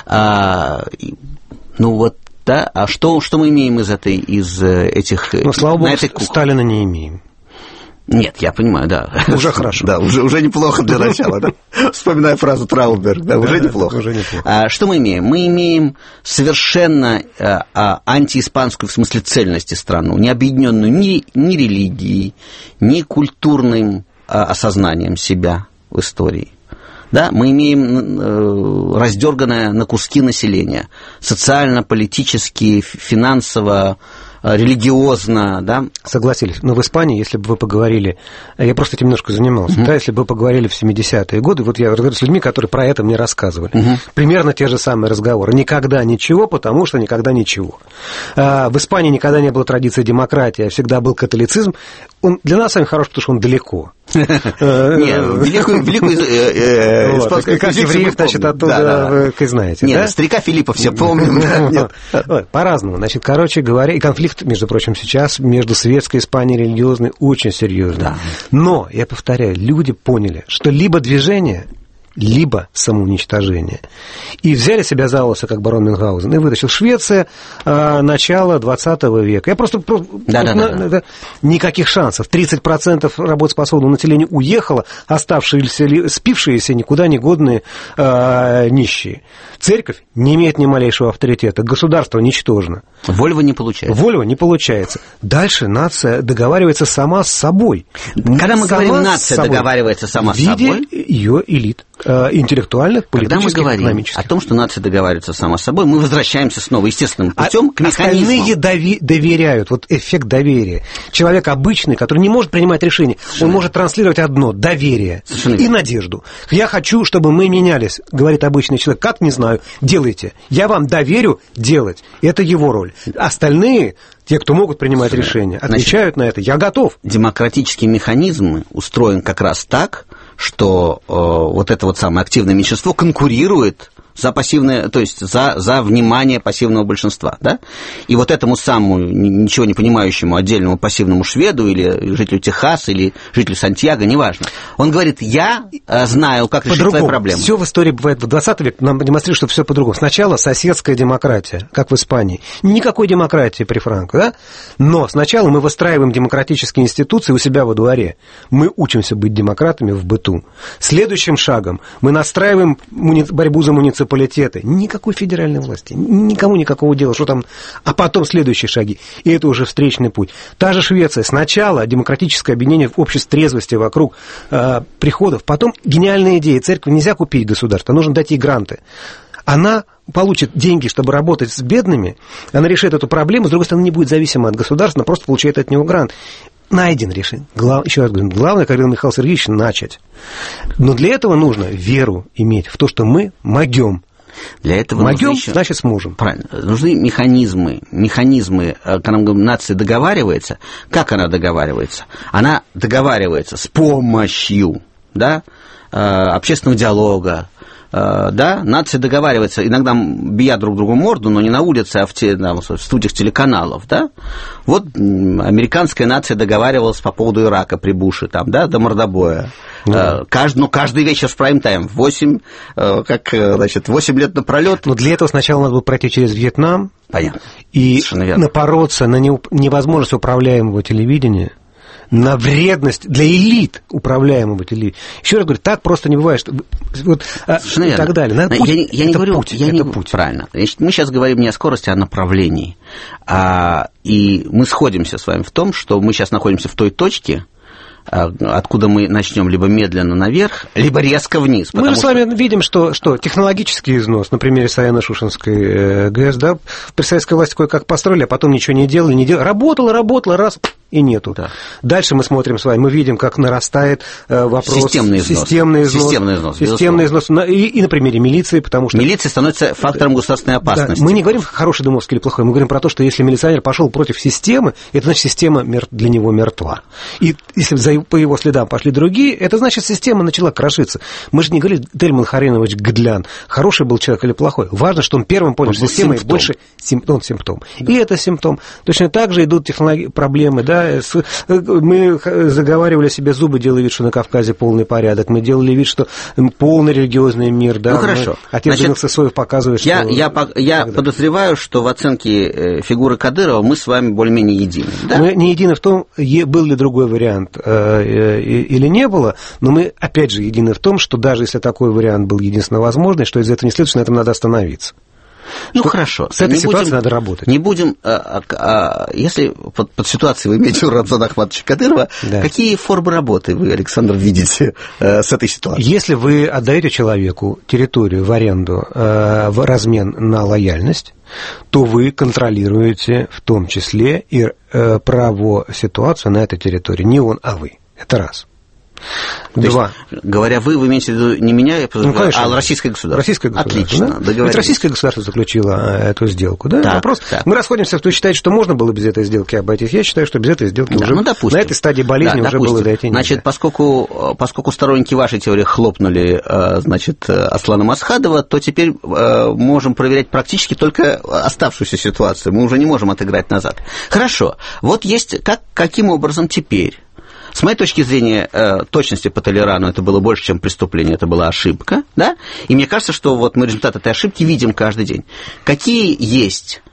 А, и, ну, вот. Да? А что, что мы имеем из этой, из этих...
Ну, слава богу, Сталина не имеем.
Нет, я понимаю, да.
Уже хорошо.
Да, уже, уже неплохо для начала, да. Вспоминая фразу Трауберг, да, уже неплохо.
Уже неплохо.
А, что мы имеем? Мы имеем совершенно а, а, антииспанскую, в смысле цельности, страну, не объединенную ни, ни религией, ни культурным а, осознанием себя в истории. Да, мы имеем э, раздерганное на куски население, социально, политически, финансово, религиозно, да.
Согласились. Но в Испании, если бы вы поговорили, я просто этим немножко занимался, uh-huh. да, если бы вы поговорили в семидесятые годы, вот я разговариваю с людьми, которые про это мне рассказывали, uh-huh. примерно те же самые разговоры. Никогда ничего, потому что никогда ничего. А, в Испании никогда не было традиции демократии, а всегда был католицизм. Он для нас с вами хорош, потому что он далеко.
Нет, великую испанскую
как евреев, значит, оттуда вы знаете.
Нет, старика Филиппа все помним.
По-разному. Значит, короче говоря, и конфликт, между прочим, сейчас между светской Испанией и религиозной очень серьезный. Но, я повторяю, люди поняли, что либо движение, либо самоуничтожение. И взяли себя за волосы, как барон Мюнхгаузен, и вытащил. Швеция э, начала двадцатого века. Я просто... просто
да, да,
на,
да, да.
Да, никаких шансов. тридцать процентов работоспособного населения уехало, оставшиеся, спившиеся, никуда не годные э, нищие. Церковь не имеет ни малейшего авторитета. Государство ничтожно.
Вольва не получается.
Вольва не получается. Дальше нация договаривается сама с собой.
Когда мы
сама
говорим, нация договаривается сама с собой...
В виде ее элит. Интеллектуальных, политических,
Когда мы говорим
экономических.
о том, что нация договаривается сама с собой, мы возвращаемся снова естественным путем а к механизму.
Остальные дови- доверяют. Вот эффект доверия. Человек обычный, который не может принимать решения, Совершенно. Он может транслировать одно – доверие Совершенно. И надежду. Я хочу, чтобы мы менялись, говорит обычный человек. Как, не знаю, делайте. Я вам доверю делать. Это его роль. Остальные... Те, кто могут принимать Совершенно. Решения, отвечают Значит, на это. Я готов.
Демократический механизм устроен как раз так, что э, вот это вот самое активное меньшинство конкурирует за пассивное, то есть за, за внимание пассивного большинства, да? И вот этому самому ничего не понимающему отдельному пассивному шведу или жителю Техаса, или жителю Сантьяго, неважно, он говорит, я знаю, как решить твои проблемы.
Все в истории бывает в двадцатом веке, нам демонстрирует, что все по-другому. Сначала соседская демократия, как в Испании. Никакой демократии при Франко, да? Но сначала мы выстраиваем демократические институции у себя во дворе. Мы учимся быть демократами в быту. Следующим шагом мы настраиваем муни... борьбу за муниципалитет. Никакой федеральной власти, никому никакого дела, что там, а потом следующие шаги, и это уже встречный путь. Та же Швеция, сначала демократическое объединение в обществе трезвости вокруг э, приходов, потом гениальная идея, церковь нельзя купить государство, нужно дать ей гранты. Она получит деньги, чтобы работать с бедными, она решит эту проблему, с другой стороны, не будет зависима от государства, она просто получает от него грант. Найден решение. Глав... Еще раз говорю, главное, как говорил Михаил Сергеевич, начать. Но для этого нужно веру иметь в то, что мы могем.
Для этого
могем,
еще...
значит, сможем.
Правильно. Нужны механизмы. Механизмы, когда мы говорим, нация договаривается. Как она договаривается? Она договаривается с помощью, да, общественного диалога. Да, нация договаривается, иногда бия друг другу морду, но не на улице, а в, те, да, в студиях телеканалов, да. Вот американская нация договаривалась по поводу Ирака при Буше, там, да, до мордобоя. Mm. Каждый, ну, каждый вечер в прайм-тайм, восемь, как, значит, восемь лет напролет.
Но для этого сначала надо было пройти через Вьетнам.
Понятно.
И напороться на невозможность управляемого телевидения, на вредность для элит управляемого телевидения. Еще раз говорю, так просто не бывает, что вот, и так далее. Надо путь.
Я, я не говорю,
путь,
я не путь. Правильно. Мы сейчас говорим не о скорости, а о направлении. А, и мы сходимся с вами в том, что мы сейчас находимся в той точке, откуда мы начнем либо медленно наверх, либо резко вниз.
Мы же с
что...
вами видим, что, что технологический износ, на примере Саяно-Шушенской ГЭС, да, при советской власти кое-как построили, а потом ничего не делали, не делали. Работало, работало, раз, и нету. Да. Дальше мы смотрим с вами, мы видим, как нарастает вопрос...
Системный износ.
Системный износ.
Системный износ,
Системный износ. И, и на примере милиции, потому что...
Милиция становится фактором государственной опасности.
Да. Мы не говорим, хороший Дымовский или плохой, мы говорим про то, что если милиционер пошел против системы, это значит, система для него мертва. И если за, по его следам пошли другие, это значит, система начала крошиться. Мы же не говорили, Тельман Харинович Гдлян, хороший был человек или плохой. Важно, что он первым понял, что система и больше симптом, симптом. Да. И это симптом. Точно так же идут технологии, проблемы, да, с... Мы заговаривали себе зубы, делали вид, что на Кавказе полный порядок. Мы делали вид, что полный религиозный мир. Да?
Ну, хорошо.
Отец Данил Сысоев показывает,
я,
что...
Я, я подозреваю, что в оценке фигуры Кадырова мы с вами более-менее едины. Да?
Мы не едины в том, был ли другой вариант или не было, но мы, опять же, едины в том, что даже если такой вариант был единственно возможный, что из этого не следует, что на этом надо остановиться.
Ну,
что
хорошо.
С этой
не
ситуацией
будем,
надо работать.
Не будем... А, а, если под, под ситуацией вы имеете в виду Рамзана Ахматовича Кадырова, да. Какие формы работы вы, Александр, видите а, с этой ситуацией?
Если вы отдаете человеку территорию в аренду а, в размен на лояльность, то вы контролируете в том числе и а, право ситуацию на этой территории. Не он, а вы. Это раз. Два.
Есть, говоря вы, вы имеете в виду не меня, я
ну, конечно,
а российское государство.
Российское государство.
Отлично,
да? Ведь российское государство заключило эту сделку. Да?
Так,
Вопрос,
так.
Мы расходимся, кто считает, что можно было без этой сделки обойтись. Я считаю, что без этой сделки
да,
уже
ну, допустим.
на этой стадии болезни
да,
уже
допустим.
было дойти нельзя.
Значит, поскольку, поскольку сторонники вашей теории хлопнули, значит, Аслана Масхадова, то теперь можем проверять практически только оставшуюся ситуацию. Мы уже не можем отыграть назад. Хорошо. Вот есть, как, каким образом теперь? С моей точки зрения, точности по Толерану это было больше, чем преступление, это была ошибка, да? И мне кажется, что вот мы результат этой ошибки видим каждый день. Какие есть,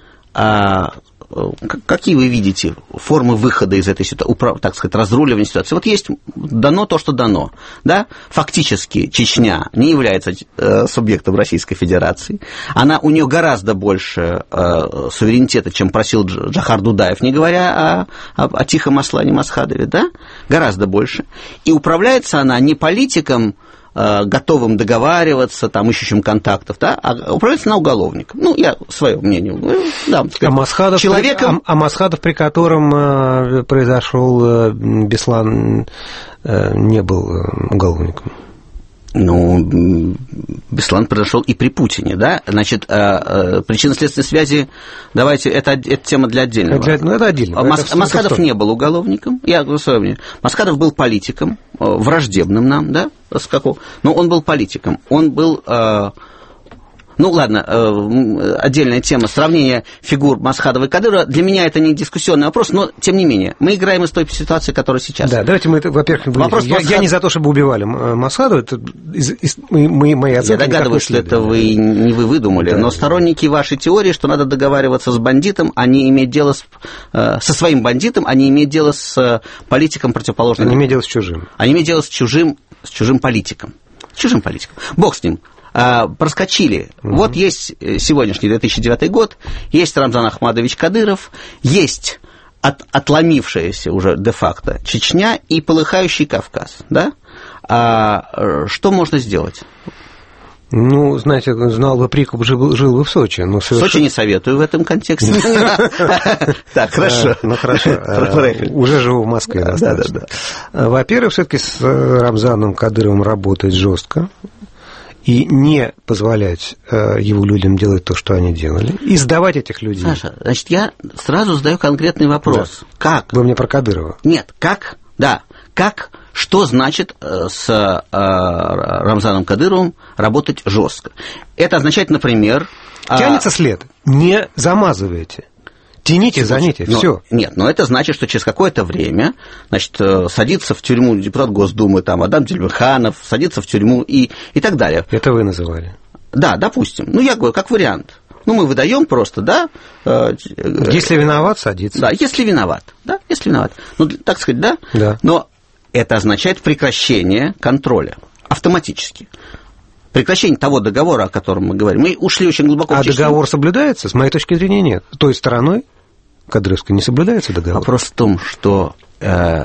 какие вы видите формы выхода из этой ситуации, так сказать, разруливания ситуации? Вот есть дано то, что дано, да? Фактически Чечня не является субъектом Российской Федерации, она, у нее гораздо больше суверенитета, чем просил Джохар Дудаев, не говоря о, о, о тихом Аслане Масхадове, да? Гораздо больше. И управляется она не политиком, готовым договариваться, там, ищущим контактов, да, а управляется она уголовником. Ну, я свое мнение говорю. Да,
а, Масхадов, человеком... а, а Масхадов, при котором э, произошел э, Беслан, э, не был уголовником?
Ну, Беслан произошел и при Путине, да? Значит, причинно-следственной связи, давайте, это, это тема для отдельного.
Для, ну, это отдельно.
Мас,
это
Масхадов
это
не был уголовником, я говорю свое мнение. Масхадов был политиком, враждебным нам, да? С какого? Но он был политиком, он был... Ну, ладно, отдельная тема, сравнение фигур Масхадова и Кадырова. Для меня это не дискуссионный вопрос, но, тем не менее, мы играем из той ситуации, которая сейчас.
Да, давайте мы, во-первых, вопрос я, Масхад... я не за то, чтобы убивали Масхадова, это из, из, мы, мы, мои оценки.
Я догадываюсь, что это вы, не вы выдумали, да, но сторонники вашей теории, что надо договариваться с бандитом, а не иметь дело с, со своим бандитом, а не иметь дело с политиком противоположным.
А не иметь дело с чужим.
А не иметь дело с чужим, с чужим политиком. С чужим политиком. Бог с ним. Проскочили. Угу. Вот есть сегодняшний две тысячи девятый год, есть Рамзан Ахмадович Кадыров, есть от, отломившаяся уже де-факто Чечня и полыхающий Кавказ. Да? А что можно сделать?
Ну, знаете, знал бы прикуп, жил, жил бы в Сочи. Но совершенно...
Сочи не советую в этом контексте. Так, хорошо.
Ну, хорошо. Уже живу в Москве достаточно. Во-первых, все-таки с Рамзаном Кадыровым работать жестко. И не позволять э, его людям делать то, что они делали, и сдавать этих людей.
Саша, значит, я сразу задаю конкретный вопрос. Да. Как?
Вы мне про Кадырова.
Нет, как? Да. Как? Что значит э, с э, Рамзаном Кадыровым работать жестко? Это означает, например...
Тянется а... след. Не замазывайте. Тяните за нити,
но,
все.
Нет, но это значит, что через какое-то время, значит, садится в тюрьму депутат Госдумы, там, Адам Дельмиханов, садится в тюрьму и, и так далее.
Это вы называли.
Да, допустим. Ну, я говорю, как вариант. Ну, мы выдаем просто, да.
Если виноват, садится.
Да, если виноват, да, если виноват. Ну, так сказать, да.
Да.
Но это означает прекращение контроля автоматически. Прекращение того договора, о котором мы говорим. Мы ушли очень глубоко
а
в Чечню.
Договор соблюдается? С моей точки зрения, нет. Той стороной Кадыровской не соблюдается договор.
Вопрос в том, что э,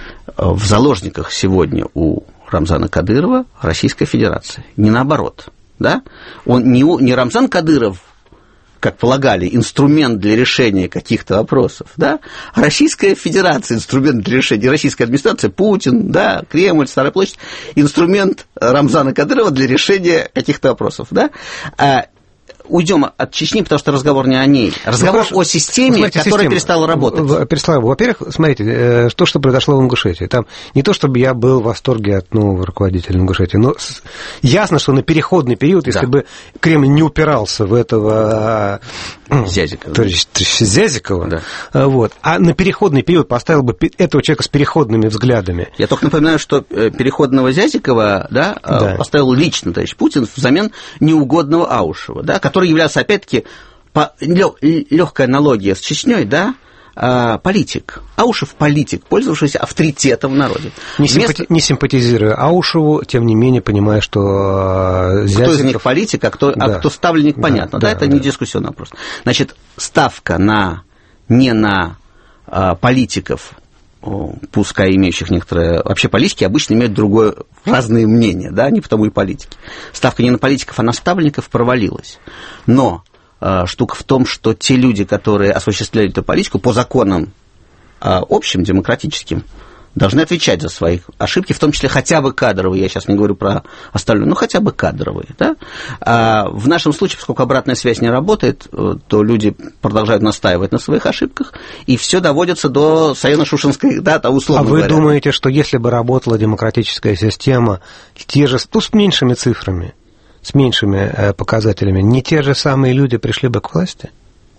в заложниках сегодня у Рамзана Кадырова Российская Федерация. Не наоборот. Да? Он не, не Рамзан Кадыров, как полагали, инструмент для решения каких-то вопросов, да? А Российская Федерация, инструмент для решения, российская администрация, Путин, да, Кремль, Старая площадь, инструмент Рамзана Кадырова для решения каких-то вопросов, да? А уйдем от Чечни, потому что разговор не о ней. Разговор ну, о системе, смотрите, которая система перестала работать.
Перестала. Во-первых, смотрите, то, что произошло в Ингушетии. Там не то, чтобы я был в восторге от нового руководителя Ингушетии, но ясно, что на переходный период, если да. бы Кремль не упирался в этого
Зязикова,
то есть Зязикова,
да.
вот, а на переходный период поставил бы этого человека с переходными взглядами.
Я только напоминаю, что переходного Зязикова да, да. поставил лично товарищ Путин взамен неугодного Аушева, да, который который являлся, опять-таки, по, легкая аналогия с Чечней, да, политик. Аушев политик, пользовавшийся авторитетом в народе.
Не, Вместо... симпати... не симпатизируя Аушеву, тем не менее, понимая, что Зязиков...
Кто из них политик, а кто, да. а кто ставленник, да, понятно. Да, да, это да. не дискуссионный вопрос. Значит, ставка на, не на а, политиков, пускай имеющих некоторые... Вообще политики обычно имеют другое, разные мнения, да, не потому и политики. Ставка не на политиков, а на ставленников провалилась. Но э, штука в том, что те люди, которые осуществляли эту политику по законам э, общим, демократическим, должны отвечать за свои ошибки, в том числе хотя бы кадровые, я сейчас не говорю про остальное, но хотя бы кадровые. Да? А в нашем случае, поскольку обратная связь не работает, то люди продолжают настаивать на своих ошибках, и все доводится до Саяно-Шушенской, да, там, условно
говоря. А вы
говоря.
думаете, что если бы работала демократическая система, те же, ну, с меньшими цифрами, с меньшими показателями, не те же самые люди пришли бы к власти?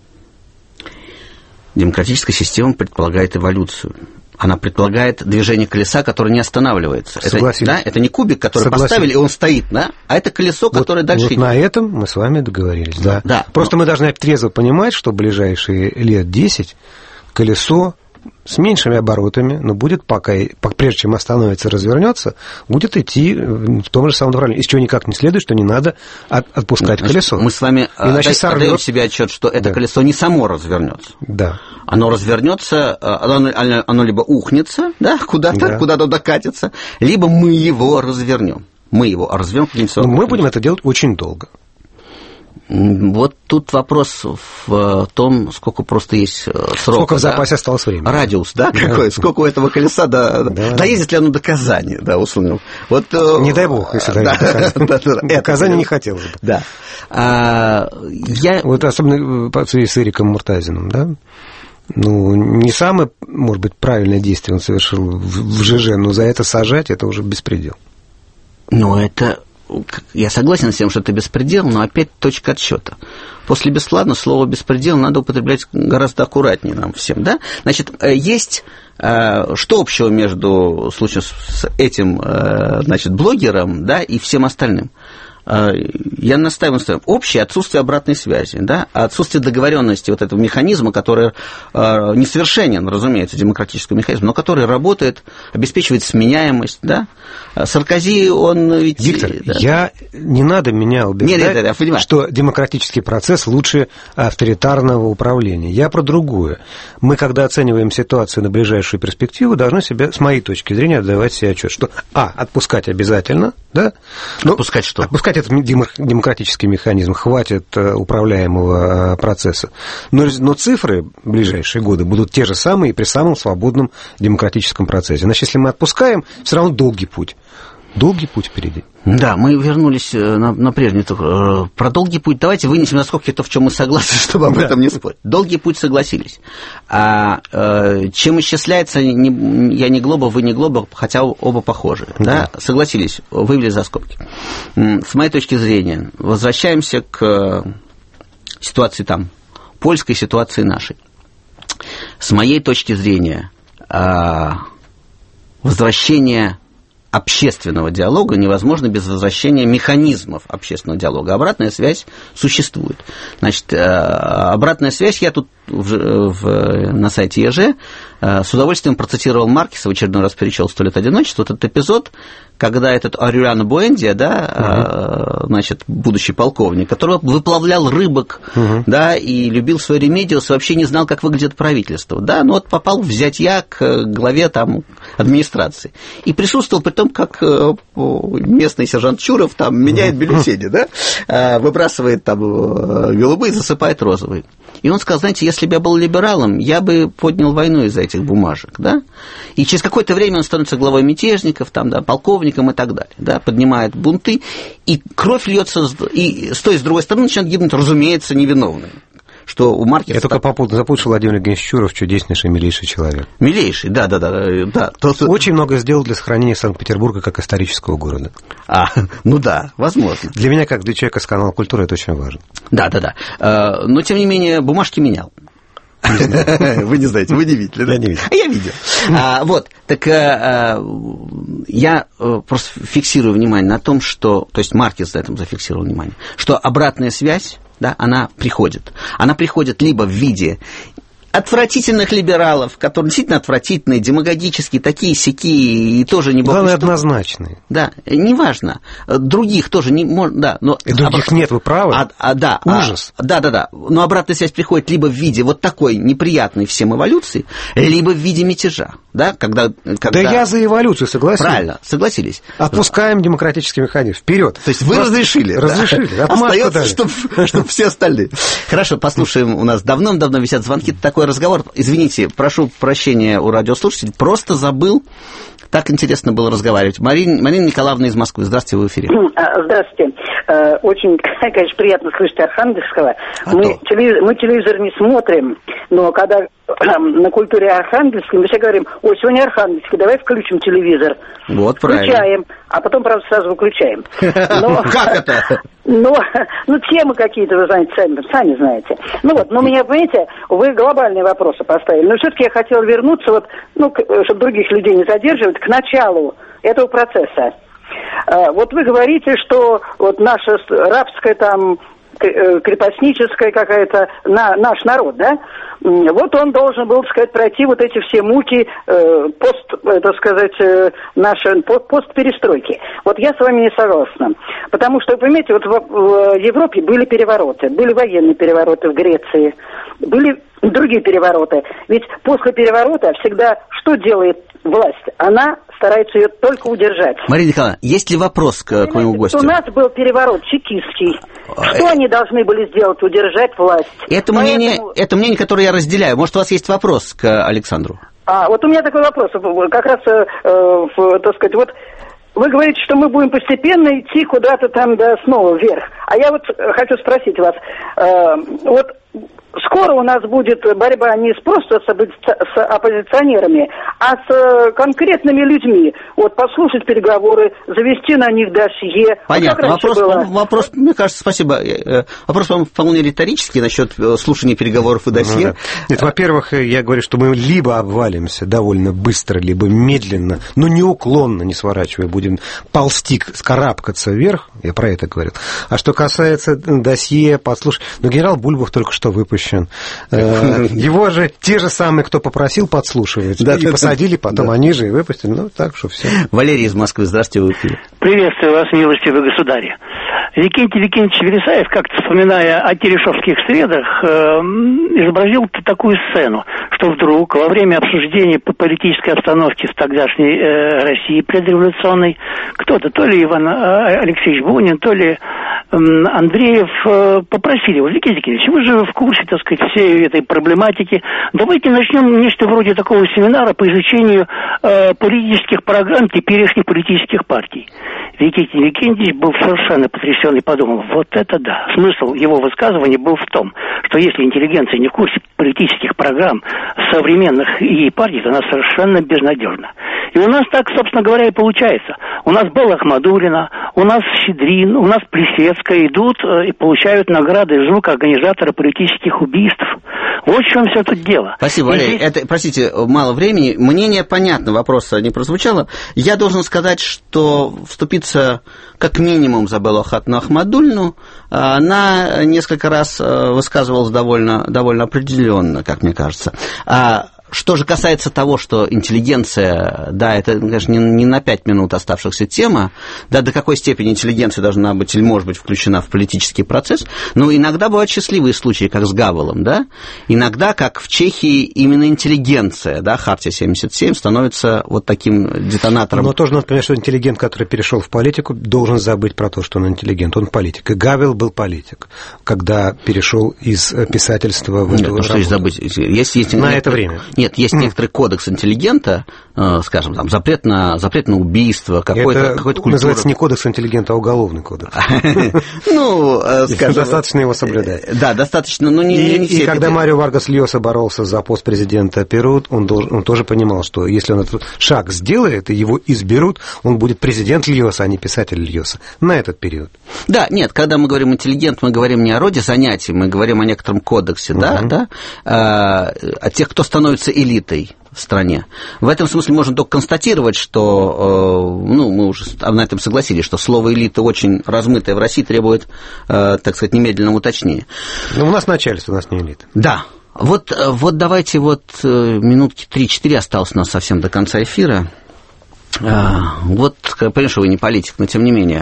Демократическая система предполагает эволюцию. Она предполагает движение колеса, которое не останавливается. Это, да, это не кубик, который Согласен. Поставили, и он стоит, да? А это колесо, которое
вот,
дальше
вот
идет.
На этом мы с вами договорились, да.
да
Просто
но...
мы должны трезво понимать, что в ближайшие лет десять колесо с меньшими оборотами, но будет пока, прежде чем остановится, развернется, будет идти в том же самом направлении. Из чего никак не следует, что не надо от, отпускать
Значит,
колесо.
Мы с вами
Иначе
отдаем себе отчет, что это да. колесо не само развернется.
Да.
Оно развернется, оно, оно либо ухнется, да, куда-то, да. куда-то докатится, либо мы его развернем. Мы его развернем каким-то
образом. Мы будем это делать очень долго.
Вот тут вопрос в том, сколько просто есть срока.
Сколько в запасе да? осталось времени.
Радиус, да, какой? Да. Сколько у этого колеса, да, да. доедет ли оно до Казани, да, условно. Вот,
не дай бог, если доедет до Казани. Да, да, да. До Казани не хотелось бы.
Да. А, я...
Вот особенно в связи с Эриком Муртазиным, да? Ну, не самое, может быть, правильное действие он совершил в ЖЖ, но за это сажать, это уже беспредел.
Ну, это... Я согласен с тем, что это беспредел, но опять точка отсчета. После бесплатно слово «беспредел» надо употреблять гораздо аккуратнее нам всем. Да? Значит, есть... Что общего между случаем с этим, значит, блогером, да, и всем остальным? Я настаиваю на своем. Общее отсутствие обратной связи, да, отсутствие договоренности вот этого механизма, который несовершенен, разумеется, демократический механизм, но который работает, обеспечивает сменяемость, да. Саркози, он ведь...
Виктор, да. я не надо меня убеждать, нет, нет, нет, что демократический процесс лучше авторитарного управления. Я про другое. Мы, когда оцениваем ситуацию на ближайшую перспективу, должны себе, с моей точки зрения, отдавать себе отчет, что, а, отпускать обязательно, да.
Но, отпускать что?
Отпускать этот демократический механизм, хватит управляемого процесса. Но, но цифры в ближайшие годы будут те же самые при самом свободном демократическом процессе. Значит, если мы отпускаем, все равно долгий путь. Долгий путь впереди.
Да, мы вернулись на, на прежний. Про долгий путь давайте вынесем на скобки то, в чем мы согласны, чтобы об да. этом не спорить. Долгий путь согласились. А э, чем исчисляется, не, я не Глоба, вы не Глоба, хотя оба похожи. Да. Да? Согласились, вывели за скобки. С моей точки зрения, возвращаемся к ситуации там, польской ситуации нашей. С моей точки зрения, э, возвращение общественного диалога невозможно без возвращения механизмов общественного диалога. Обратная связь существует. Значит, обратная связь, я тут в, в, на сайте ЕЖ с удовольствием процитировал Маркеса, в очередной раз перечел «Сто лет одиночества», вот этот эпизод, когда этот Аурелиано Буэндия, да, угу. значит, будущий полковник, который выплавлял рыбок, угу. да, и любил свой ремедиус, вообще не знал, как выглядит правительство, да, но вот попал в зятья к главе там администрации и присутствовал при том, как местный сержант Чуров там меняет бюллетени, да, выбрасывает там голубые, засыпает розовые. И он сказал, знаете, если бы я был либералом, я бы поднял войну из-за этих бумажек, да, и через какое-то время он становится главой мятежников, там, да, полковником и так далее, да, поднимает бунты, и кровь льется, и с той и с другой стороны начинают гибнуть, разумеется, невиновные. Что у Маркеса...
Я только попутно запутал Владимир Евгеньевич Чуров, чудеснейший, милейший человек.
Милейший, да-да-да. да.
Очень много сделал для сохранения Санкт-Петербурга как исторического города.
А, ну да, возможно.
Для меня, как для человека с канала «Культура», это очень важно.
Да-да-да. Но, тем не менее, бумажки менял. Вы не знаете, вы не видели, да?
Я не видел.
Я видел. А, вот, так а, я просто фиксирую внимание на том, что, то есть Маркес за этим зафиксировал внимание, что обратная связь, да, она приходит. Она приходит либо в виде отвратительных либералов, которые действительно отвратительные, демагогические, такие-сякие, и тоже не бог
главное, однозначные.
Да, неважно. Других тоже не можно, да. Но
и других об... нет, вы правы.
А, а, да,
ужас.
А, да, да, да. Но обратная связь приходит либо в виде вот такой неприятной всем эволюции, либо в виде мятежа. да, когда, когда...
Да я за эволюцию, согласен.
Правильно, согласились.
Отпускаем демократический механизм. Вперед.
То есть вы Просто разрешили.
Разрешили.
Да? Остается, чтобы чтоб все остальные. Хорошо, послушаем. У нас давным-давно висят звонки. Такой разговор. Извините, прошу прощения у радиослушателей. Просто забыл. Так интересно было разговаривать. Марина, Марина Николаевна из Москвы. Здравствуйте, вы в эфире.
Здравствуйте. Очень, конечно, приятно слышать Архангельского.
А
мы, телевизор, мы телевизор не смотрим, но когда на культуре Архангельской мы все говорим: ой, сегодня Архангельский, давай включим телевизор.
Вот, правильно.
Включаем, а потом, правда, сразу выключаем.
Как это?
Ну, ну, темы какие-то, вы знаете, сами, сами знаете. Ну вот, но меня, понимаете, вы глобальные вопросы поставили. Но все-таки я хотела вернуться, вот, ну, чтобы других людей не задерживать, к началу этого процесса. Вот вы говорите, что вот наша рабская там крепостническая какая-то, на, наш народ, да, вот он должен был, так сказать, пройти вот эти все муки э, пост, так сказать, э, нашей постперестройки. Вот я с вами не согласна. Потому что, вы понимаете, вот в, в Европе были перевороты, были военные перевороты в Греции, были другие перевороты. Ведь после переворота всегда что делает власть? Она старается ее только удержать.
Марина Николаевна, есть ли вопрос к, к моему гостю?
У нас был переворот чекистский. Что они должны были сделать? Удержать власть.
Это, Поэтому... мнение, это мнение, которое я разделяю. Может, у вас есть вопрос к Александру?
А, вот у меня такой вопрос. Как раз, э, в, так сказать, вот вы говорите, что мы будем постепенно идти куда-то там, да, снова вверх. А я вот хочу спросить вас. Э, вот скоро у нас будет борьба не с просто с оппозиционерами, а с конкретными людьми. Вот послушать переговоры, завести на них досье.
Понятно. Вот вопрос, вопрос, мне кажется, спасибо. Вопрос, по-моему, вполне риторический насчет слушания переговоров и досье.
Ну, да. Нет, во-первых, я говорю, что мы либо обвалимся довольно быстро, либо медленно, но неуклонно, не сворачивая, будем ползти, скарабкаться вверх. Я про это говорил. А что касается досье, послушать... Ну, генерал Бульбов только что выпущен. Его же те же самые, кто попросил подслушивать, да, и да, посадили, потом да. они же и выпустили. Ну, так что все.
Валерий из Москвы, здравствуйте, вы в эфире.
Приветствую вас, милостивый государь. Викентий Викентьевич Вересаев, как-то вспоминая о терешовских средах, э, изобразил такую сцену, что вдруг во время обсуждения по политической обстановке в тогдашней э, России предреволюционной кто-то, то ли Иван Алексеевич Бунин, то ли э, Андреев э, попросили: вот, Викентий Викентьевич, вы же в курсе, так сказать, всей этой проблематики, давайте начнем нечто вроде такого семинара по изучению э, политических программ теперешних политических партий. Викентий Викентьевич был совершенно потрясен и подумал: вот это да. Смысл его высказывания был в том, что если интеллигенция не в курсе политических программ современных ей партий, то она совершенно безнадежна. И у нас так, собственно говоря, и получается. У нас Белла Ахмадуллина, у нас Щедрин, у нас Плисецкая идут и получают награды из рук организатора политических убийств. Вот в чем все тут дело.
Спасибо, Валерий. Здесь... Это, простите, мало времени. Мнение понятно, вопроса не прозвучало. Я должен сказать, что вступиться как минимум за Беллу Ахмадуллину, она несколько раз высказывалась довольно, довольно определенно, как мне кажется. Что же касается того, что интеллигенция, да, это, конечно, не, не на пять минут оставшихся тема, да, до какой степени интеллигенция должна быть или может быть включена в политический процесс, но иногда бывают счастливые случаи, как с Гавелом, да, иногда, как в Чехии, именно интеллигенция, да, Хартия семьдесят семь становится вот таким детонатором.
Но тоже надо понимать, что интеллигент, который перешел в политику, должен забыть про то, что он интеллигент, он политик. И Гавел был политик, когда перешел из писательства в
Нет,
эту
ну, что есть забыть? Есть, есть,
на
нет,
это время.
Нет, есть mm. некоторый кодекс интеллигента, э, скажем, там, запрет на, запрет на убийство, какой-то, какой-то культура.
Называется не кодекс интеллигента, а уголовный кодекс.
Ну, скажем...
Достаточно его соблюдать.
Да, достаточно, но не все.
И когда Марио Варгас Льоса боролся за пост президента Перу, он тоже понимал, что если он этот шаг сделает, и его изберут, он будет президент Льоса, а не писатель Льоса. На этот период.
Да, нет, когда мы говорим интеллигент, мы говорим не о роде занятий, мы говорим о некотором кодексе, да, да, о тех, кто становится элитой в стране. В этом смысле можно только констатировать, что, ну, мы уже на этом согласились, что слово «элита» очень размытое в России, требует, так сказать, немедленного уточнения.
Но у нас начальство, у нас не элита.
Да. Вот, вот давайте вот минутки три-четыре осталось у нас совсем до конца эфира. Вот, понимаю, что вы не политик, но тем не менее...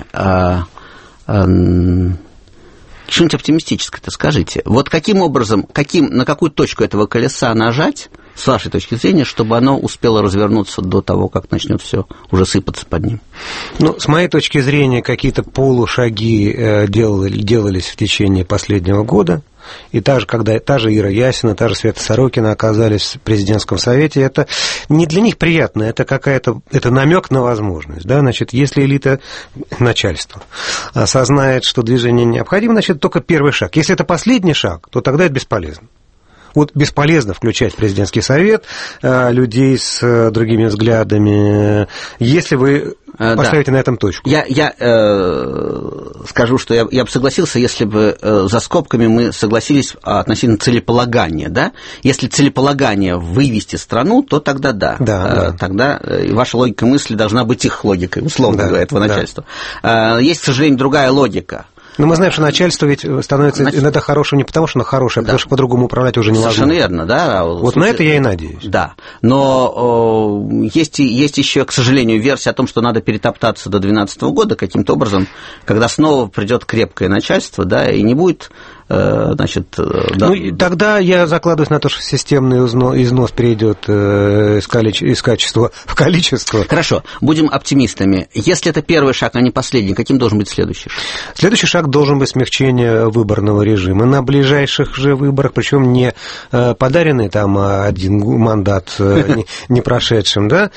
Что-нибудь оптимистическое-то скажите. Вот каким образом, каким, на какую точку этого колеса нажать, с вашей точки зрения, чтобы оно успело развернуться до того, как начнет все уже сыпаться под ним?
Ну, с моей точки зрения, какие-то полушаги делали, делались в течение последнего года. И та же, когда та же Ира Ясина, та же Света Сорокина оказались в президентском совете, это не для них приятно, это какая-то, это намек на возможность. Да? Значит, если элита начальства осознает, что движение необходимо, значит, только первый шаг. Если это последний шаг, то тогда это бесполезно. Вот бесполезно включать в президентский совет людей с другими взглядами, если вы поставите да. на этом точку.
Я, я э, скажу, что я, я бы согласился, если бы э, за скобками мы согласились относительно целеполагания. Да? Если целеполагание вывести страну, то тогда да.
да,
э,
да.
Тогда э, ваша логика мысли должна быть их логикой, условно
да,
говоря, этого
да.
начальства. Э, есть, к сожалению, другая логика.
Но мы знаем, что начальство ведь становится Значит, иногда хорошим не потому, что оно хорошее, а да. потому что по-другому управлять уже невозможно.
Совершенно верно, да.
Вот на это я и надеюсь.
Да, но э, есть, есть еще, к сожалению, версия о том, что надо перетоптаться до две тысячи двенадцатого года каким-то образом, когда снова придет крепкое начальство, да, и не будет... Значит, да.
Ну, тогда я закладываюсь на то, что системный износ перейдет из качества в количество.
Хорошо, будем оптимистами. Если это первый шаг, а не последний, каким должен быть следующий шаг?
Следующий шаг должен быть смягчение выборного режима. На ближайших же выборах, причем не подаренный там один мандат не прошедшим, да,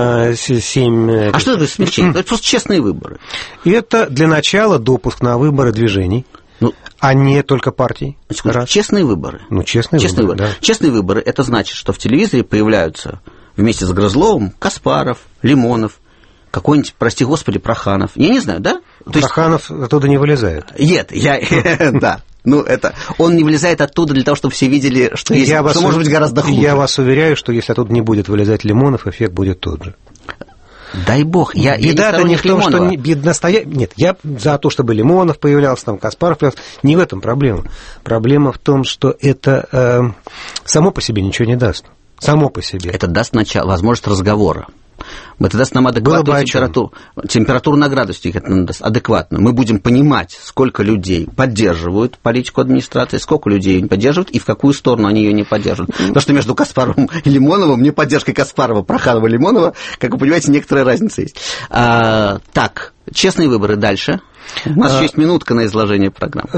семь...
А что это смягчение? Это просто честные выборы.
Это для начала допуск на выборы движений. Ну, а не только партий.
Значит, честные выборы.
Ну, честные,
честные
выборы,
выборы.
Да.
Честные выборы – это значит, что в телевизоре появляются вместе с Грызловым Каспаров, Лимонов, какой-нибудь, прости господи, Проханов. Я не знаю, да?
Проханов есть... оттуда не вылезает.
Нет, я... Да. Ну, это... Он не вылезает оттуда для того, чтобы все видели, что, есть... что вас... может быть гораздо хуже.
Я вас уверяю, что если оттуда не будет вылезать Лимонов, эффект будет тот же.
Дай бог, я,
беда
я не
не в том, что не, беда настоя... Нет, я за то, чтобы Лимонов появлялся, там Каспаров появлялся. Не в этом проблема. Проблема в том, что это э, само по себе ничего не даст. Само по себе.
Это даст начало, возможность разговора. Это даст нам адекватную температуру, температуру на градусник, это нам даст адекватную. Мы будем понимать, сколько людей поддерживают политику администрации, сколько людей ее не поддерживают и в какую сторону они ее не поддерживают. Потому что между Каспаровым и Лимоновым, не поддержкой Каспарова, Проханова, Лимонова, как вы понимаете, некоторая разница есть. А, так, честные выборы дальше. У нас а, еще есть минутка на изложение программы.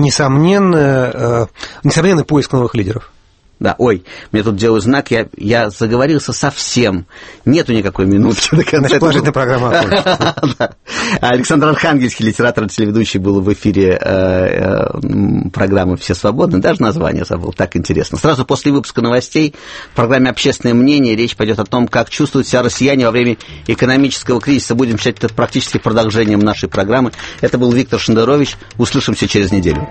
Несомненно, несомненно, поиск новых лидеров.
Да, ой, мне тут делают знак, я, я заговорился совсем. Нету никакой минутки до конца.
Значит, положительная программа.
Александр Архангельский, литератор и телеведущий, был в эфире программы «Все свободны». Даже название забыл, так интересно. Сразу после выпуска новостей в программе «Общественное мнение» речь пойдет о том, как чувствуют себя россияне во время экономического кризиса. Будем считать это практически продолжением нашей программы. Это был Виктор Шендерович. Услышимся через неделю.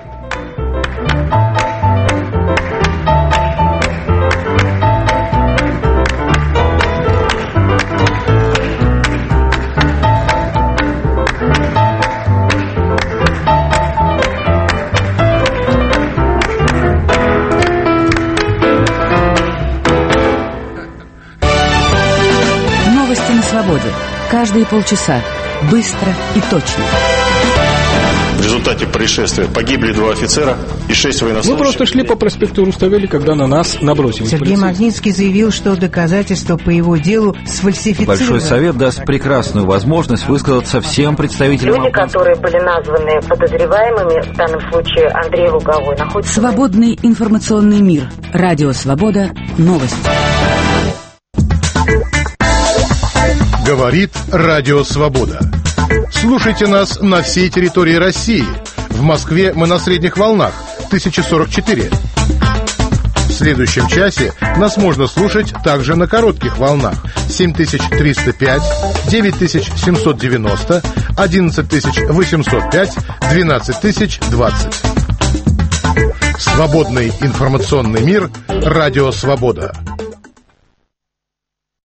Каждые полчаса. Быстро и точно.
В результате происшествия погибли два офицера и шесть военнослужащих.
Мы просто шли по проспекту Руставели, когда на нас набросились
Сергей
полицейские.
Магнитский заявил, что доказательства по его делу сфальсифицированы.
Большой совет даст прекрасную возможность высказаться всем представителям.
Люди, которые были названы подозреваемыми, в данном случае Андрей Луговой, находятся...
Свободный информационный мир. Радио Свобода. Новости.
Говорит Радио Свобода. Слушайте нас на всей территории России. В Москве мы на средних волнах тысяча сорок четыре. В следующем часе нас можно слушать также на коротких волнах семь тысяч триста пять, девять тысяч семьсот девяносто, одиннадцать тысяч восемьсот пять, двенадцать тысяч двадцать. Свободный информационный мир. Радио Свобода.